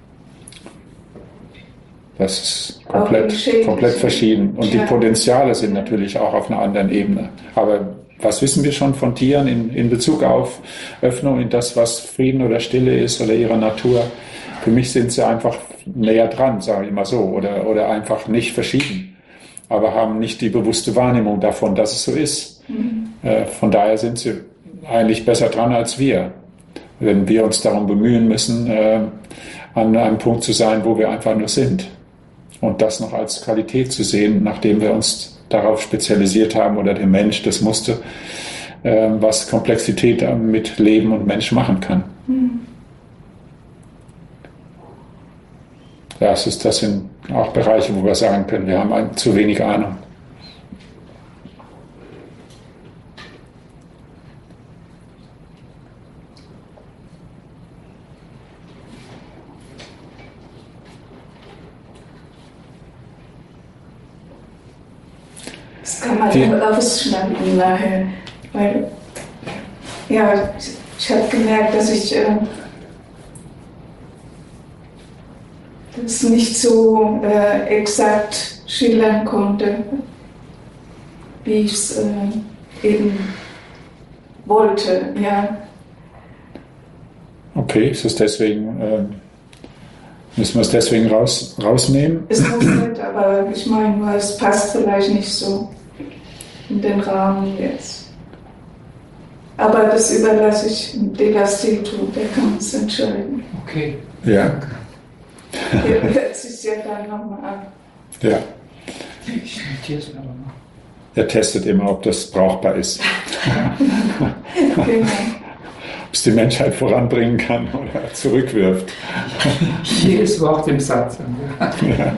Das ist komplett, komplett verschieden. Und die Potenziale sind natürlich auch auf einer anderen Ebene. Aber was wissen wir schon von Tieren in, in Bezug auf Öffnung in das, was Frieden oder Stille ist oder ihre Natur? Für mich sind sie einfach näher dran, sage ich mal so, oder, oder einfach nicht verschieden, aber haben nicht die bewusste Wahrnehmung davon, dass es so ist. Mhm. Äh, von daher sind sie eigentlich besser dran als wir, wenn wir uns darum bemühen müssen, äh, an einem Punkt zu sein, wo wir einfach nur sind. Und das noch als Qualität zu sehen, nachdem wir uns darauf spezialisiert haben oder der Mensch, das musste, äh, was Komplexität mit Leben und Mensch machen kann. Mhm. Das ist, das sind auch Bereiche, wo wir sagen können, wir haben ein, zu wenig Ahnung. Das kann man dann rausschneiden nachher, weil, ja, ich habe gemerkt, dass ich äh, das nicht so äh, exakt schildern konnte, wie ich es äh, eben wollte, ja. Okay, ist es deswegen, äh, müssen wir es deswegen raus, rausnehmen? Es muss nicht, aber ich meine nur, es passt vielleicht nicht so in den Rahmen jetzt. Aber das überlasse ich Degasteto, der kann es entscheiden. Okay. Ja. Der hört sich ja dann nochmal an. Ja. Ich notiere es mir aber mal. Er testet immer, ob das brauchbar ist. Genau. Ob es die Menschheit voranbringen kann oder zurückwirft. Jedes Wort im Satz. Ja.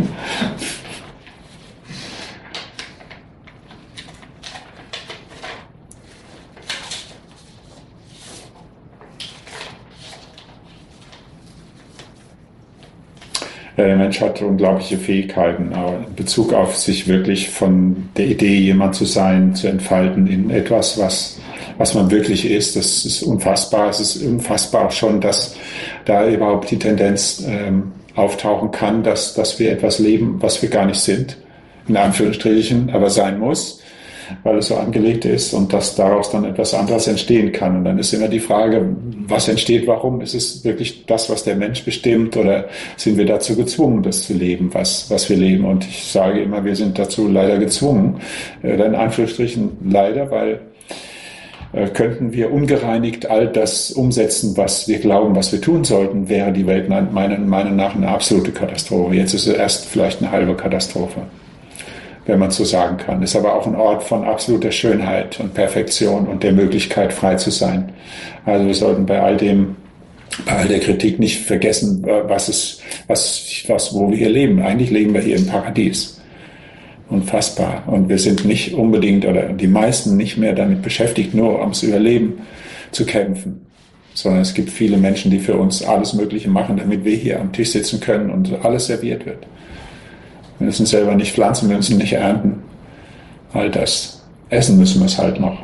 Der Mensch hat unglaubliche Fähigkeiten, aber in Bezug auf sich wirklich von der Idee, jemand zu sein, zu entfalten in etwas, was, was man wirklich ist. Das ist unfassbar. Es ist unfassbar auch schon, dass da überhaupt die Tendenz ähm, auftauchen kann, dass, dass wir etwas leben, was wir gar nicht sind, in Anführungsstrichen, aber sein muss, weil es so angelegt ist und dass daraus dann etwas anderes entstehen kann. Und dann ist immer die Frage, was entsteht, warum? Ist es wirklich das, was der Mensch bestimmt, oder sind wir dazu gezwungen, das zu leben, was, was wir leben? Und ich sage immer, wir sind dazu leider gezwungen, äh, in Anführungsstrichen leider, weil äh, könnten wir ungereinigt all das umsetzen, was wir glauben, was wir tun sollten, wäre die Welt meiner Meinung nach eine absolute Katastrophe. Jetzt ist es erst vielleicht eine halbe Katastrophe, wenn man so sagen kann. Ist aber auch ein Ort von absoluter Schönheit und Perfektion und der Möglichkeit, frei zu sein. Also wir sollten bei all dem, bei all der Kritik nicht vergessen, was es, was, was, wo wir hier leben. Eigentlich leben wir hier im Paradies. Unfassbar. Und wir sind nicht unbedingt, oder die meisten nicht mehr damit beschäftigt, nur ums Überleben zu kämpfen. Sondern es gibt viele Menschen, die für uns alles Mögliche machen, damit wir hier am Tisch sitzen können und alles serviert wird. Wir müssen selber nicht pflanzen, wir müssen nicht ernten. All das. Essen müssen wir es halt noch.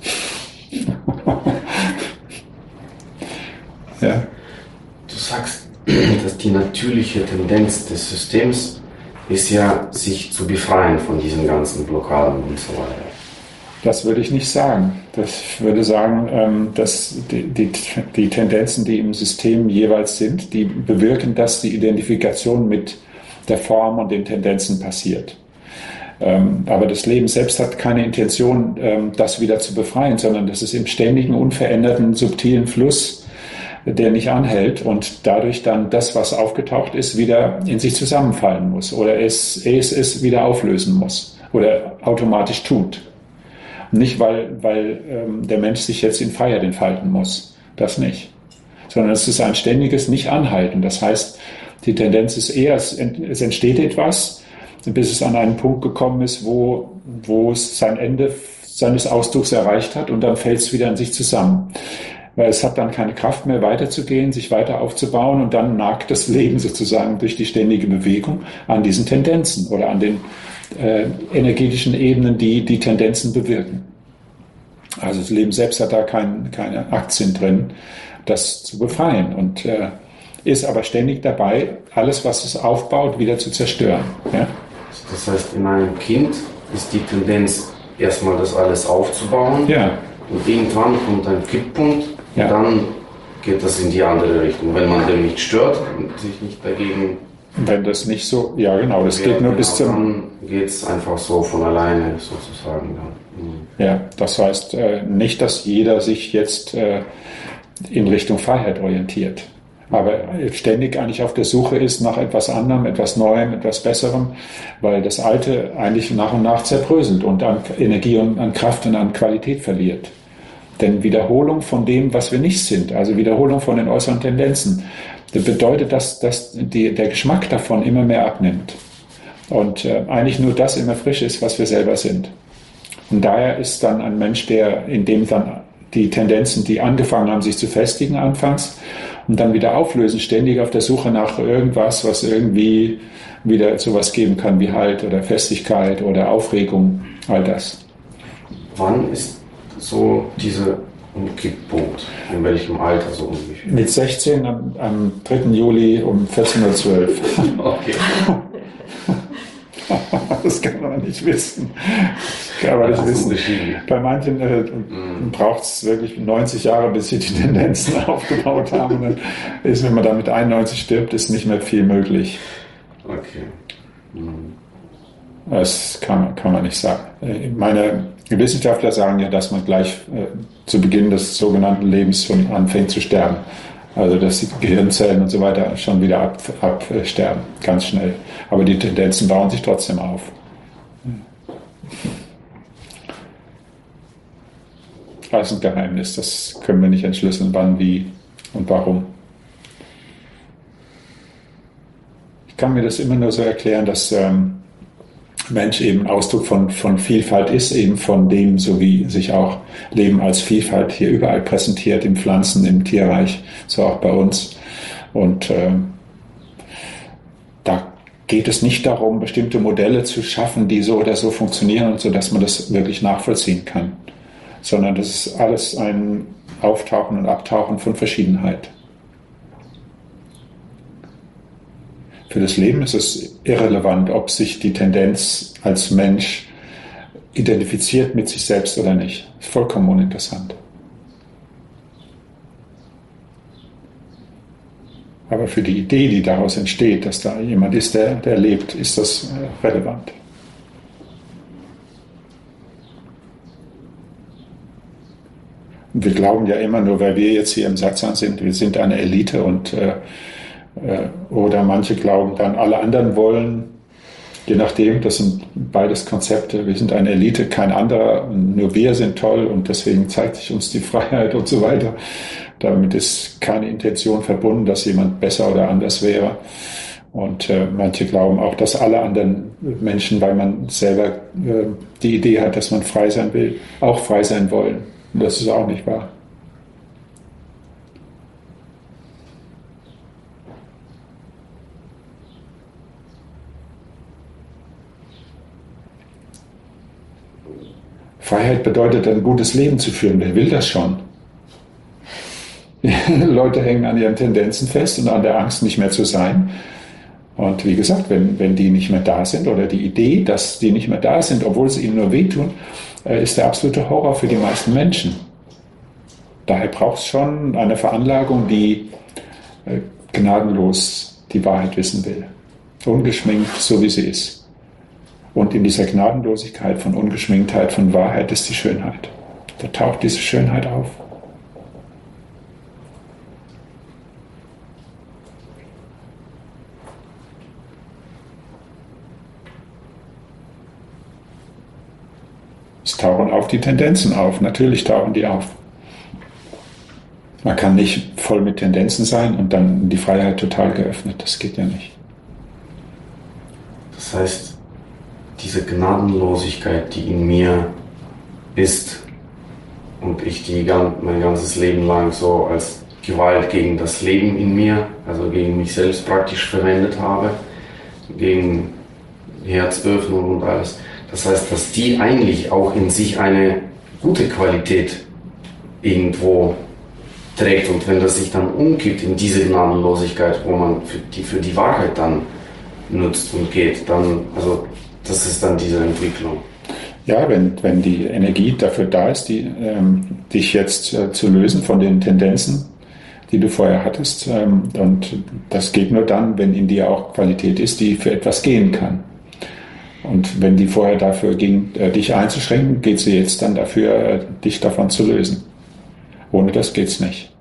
Ja. Du sagst, dass die natürliche Tendenz des Systems ist ja, sich zu befreien von diesen ganzen Blockaden und so weiter. Das würde ich nicht sagen. Das, ich würde sagen, dass die, die, die Tendenzen, die im System jeweils sind, die bewirken, dass die Identifikation mit der Form und den Tendenzen passiert. Ähm, aber das Leben selbst hat keine Intention, ähm, das wieder zu befreien, sondern das ist im ständigen, unveränderten, subtilen Fluss, der nicht anhält und dadurch dann das, was aufgetaucht ist, wieder in sich zusammenfallen muss oder es es, es wieder auflösen muss oder automatisch tut. Nicht, weil, weil ähm, der Mensch sich jetzt in Freiheit entfalten muss, das nicht, sondern es ist ein ständiges Nicht-Anhalten. Das heißt, Die Tendenz ist eher, es entsteht etwas, bis es an einen Punkt gekommen ist, wo, wo es sein Ende seines Ausdrucks erreicht hat und dann fällt es wieder in sich zusammen. Weil es hat dann keine Kraft mehr weiterzugehen, sich weiter aufzubauen und dann nagt das Leben sozusagen durch die ständige Bewegung an diesen Tendenzen oder an den äh, energetischen Ebenen, die die Tendenzen bewirken. Also das Leben selbst hat da kein, keine Aktien drin, das zu befreien und äh, ist aber ständig dabei, alles, was es aufbaut, wieder zu zerstören. Ja? Das heißt, in einem Kind ist die Tendenz, erstmal das alles aufzubauen. Ja. Und irgendwann kommt ein Kipppunkt ja. und dann geht das in die andere Richtung. Wenn man den nicht stört und sich nicht dagegen... Wenn das nicht so... Ja, genau, das geht nur genau, bis zum... Dann geht es einfach so von alleine sozusagen. Dann. Mhm. Ja, das heißt äh, nicht, dass jeder sich jetzt äh, in Richtung Freiheit orientiert. Aber ständig eigentlich auf der Suche ist nach etwas anderem, etwas Neuem, etwas Besserem, weil das Alte eigentlich nach und nach zerbröselt und an Energie und an Kraft und an Qualität verliert. Denn Wiederholung von dem, was wir nicht sind, also Wiederholung von den äußeren Tendenzen, das bedeutet, dass, dass die, der Geschmack davon immer mehr abnimmt. Und äh, eigentlich nur das immer frisch ist, was wir selber sind. Und daher ist dann ein Mensch, der in dem dann die Tendenzen, die angefangen haben, sich zu festigen anfangs, und dann wieder auflösen, ständig auf der Suche nach irgendwas, was irgendwie wieder sowas geben kann wie Halt oder Festigkeit oder Aufregung, all das. Wann ist so dieser Umkipppunkt? In welchem Alter so ungefähr? Mit sechzehn am, am dritten Juli um vierzehn Uhr zwölf. Okay. Das kann man nicht wissen. Kann man nicht wissen. Bei manchen äh, mm. braucht es wirklich neunzig Jahre, bis sie die Tendenzen aufgebaut haben. Und dann ist, wenn man dann mit einundneunzig stirbt, ist nicht mehr viel möglich. Okay. Mm. Das kann, kann man nicht sagen. Meine Wissenschaftler sagen ja, dass man gleich äh, zu Beginn des sogenannten Lebens schon anfängt zu sterben. Also dass die Gehirnzellen und so weiter schon wieder ab, absterben, ganz schnell. Aber die Tendenzen bauen sich trotzdem auf. Das ist ein Geheimnis, das können wir nicht entschlüsseln, wann, wie und warum. Ich kann mir das immer nur so erklären, dass ähm, Mensch eben Ausdruck von, von Vielfalt ist, eben von dem, so wie sich auch Leben als Vielfalt hier überall präsentiert, im Pflanzen-, im Tierreich, so auch bei uns. Und äh, da geht es nicht darum, bestimmte Modelle zu schaffen, die so oder so funktionieren und so, dass man das wirklich nachvollziehen kann, sondern das ist alles ein Auftauchen und Abtauchen von Verschiedenheit. Für das Leben ist es irrelevant, ob sich die Tendenz als Mensch identifiziert mit sich selbst oder nicht. Vollkommen uninteressant. Aber für die Idee, die daraus entsteht, dass da jemand ist, der, der lebt, ist das relevant. Und wir glauben ja immer nur, weil wir jetzt hier im Satsang sind, wir sind eine Elite und äh, oder manche glauben dann, alle anderen wollen, je nachdem, das sind beides Konzepte, wir sind eine Elite, kein anderer, nur wir sind toll und deswegen zeigt sich uns die Freiheit und so weiter. Damit ist keine Intention verbunden, dass jemand besser oder anders wäre. Und äh, manche glauben auch, dass alle anderen Menschen, weil man selber äh, die Idee hat, dass man frei sein will, auch frei sein wollen. Und das ist auch nicht wahr. Freiheit bedeutet, ein gutes Leben zu führen. Wer will das schon? Leute hängen an ihren Tendenzen fest und an der Angst, nicht mehr zu sein. Und wie gesagt, wenn, wenn die nicht mehr da sind oder die Idee, dass die nicht mehr da sind, obwohl sie ihnen nur wehtun, ist der absolute Horror für die meisten Menschen. Daher braucht es schon eine Veranlagung, die gnadenlos die Wahrheit wissen will. Ungeschminkt, so wie sie ist. Und in dieser Gnadenlosigkeit von Ungeschminktheit, von Wahrheit ist die Schönheit. Da taucht diese Schönheit auf. Es tauchen auch die Tendenzen auf. Natürlich tauchen die auf. Man kann nicht voll mit Tendenzen sein und dann die Freiheit total geöffnet. Das geht ja nicht. Das heißt, diese Gnadenlosigkeit, die in mir ist und ich die mein ganzes Leben lang so als Gewalt gegen das Leben in mir, also gegen mich selbst praktisch verwendet habe, gegen Herzöffnung und alles. Das heißt, dass die eigentlich auch in sich eine gute Qualität irgendwo trägt, und wenn das sich dann umkippt in diese Gnadenlosigkeit, wo man für die, für die Wahrheit dann nutzt und geht, dann, also das ist dann diese Entwicklung. Ja, wenn, wenn die Energie dafür da ist, die, ähm, dich jetzt äh, zu lösen von den Tendenzen, die du vorher hattest, ähm, und das geht nur dann, wenn in dir auch Qualität ist, die für etwas gehen kann. Und wenn die vorher dafür ging, äh, dich einzuschränken, geht sie jetzt dann dafür, äh, dich davon zu lösen. Ohne das geht's nicht.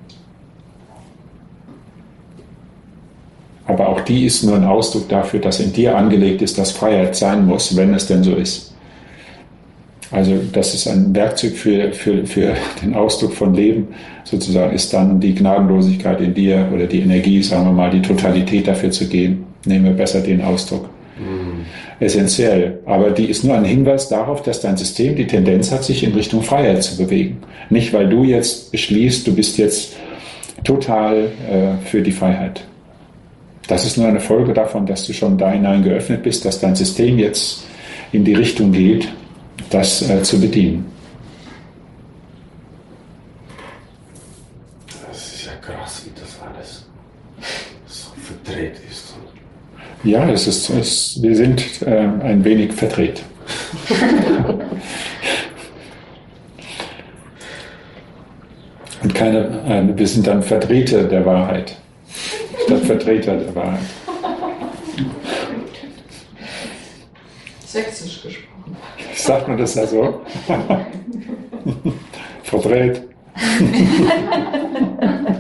Aber auch die ist nur ein Ausdruck dafür, dass in dir angelegt ist, dass Freiheit sein muss, wenn es denn so ist. Also das ist ein Werkzeug für, für, für den Ausdruck von Leben, sozusagen, ist dann die Gnadenlosigkeit in dir oder die Energie, sagen wir mal, die Totalität dafür zu gehen. Nehmen wir besser den Ausdruck. Mhm. Essentiell. Aber die ist nur ein Hinweis darauf, dass dein System die Tendenz hat, sich in Richtung Freiheit zu bewegen. Nicht, weil du jetzt beschließt, du bist jetzt total äh, für die Freiheit. Das ist nur eine Folge davon, dass du schon da hinein geöffnet bist, dass dein System jetzt in die Richtung geht, das äh, zu bedienen. Das ist ja krass, wie das alles so verdreht ist. Ja, es ist, es, wir sind äh, ein wenig verdreht. Und keine, äh, wir sind dann Vertreter der Wahrheit, statt Vertreter der Wahrheit. Sächsisch gesprochen. Sagt man das ja so? Verdreht.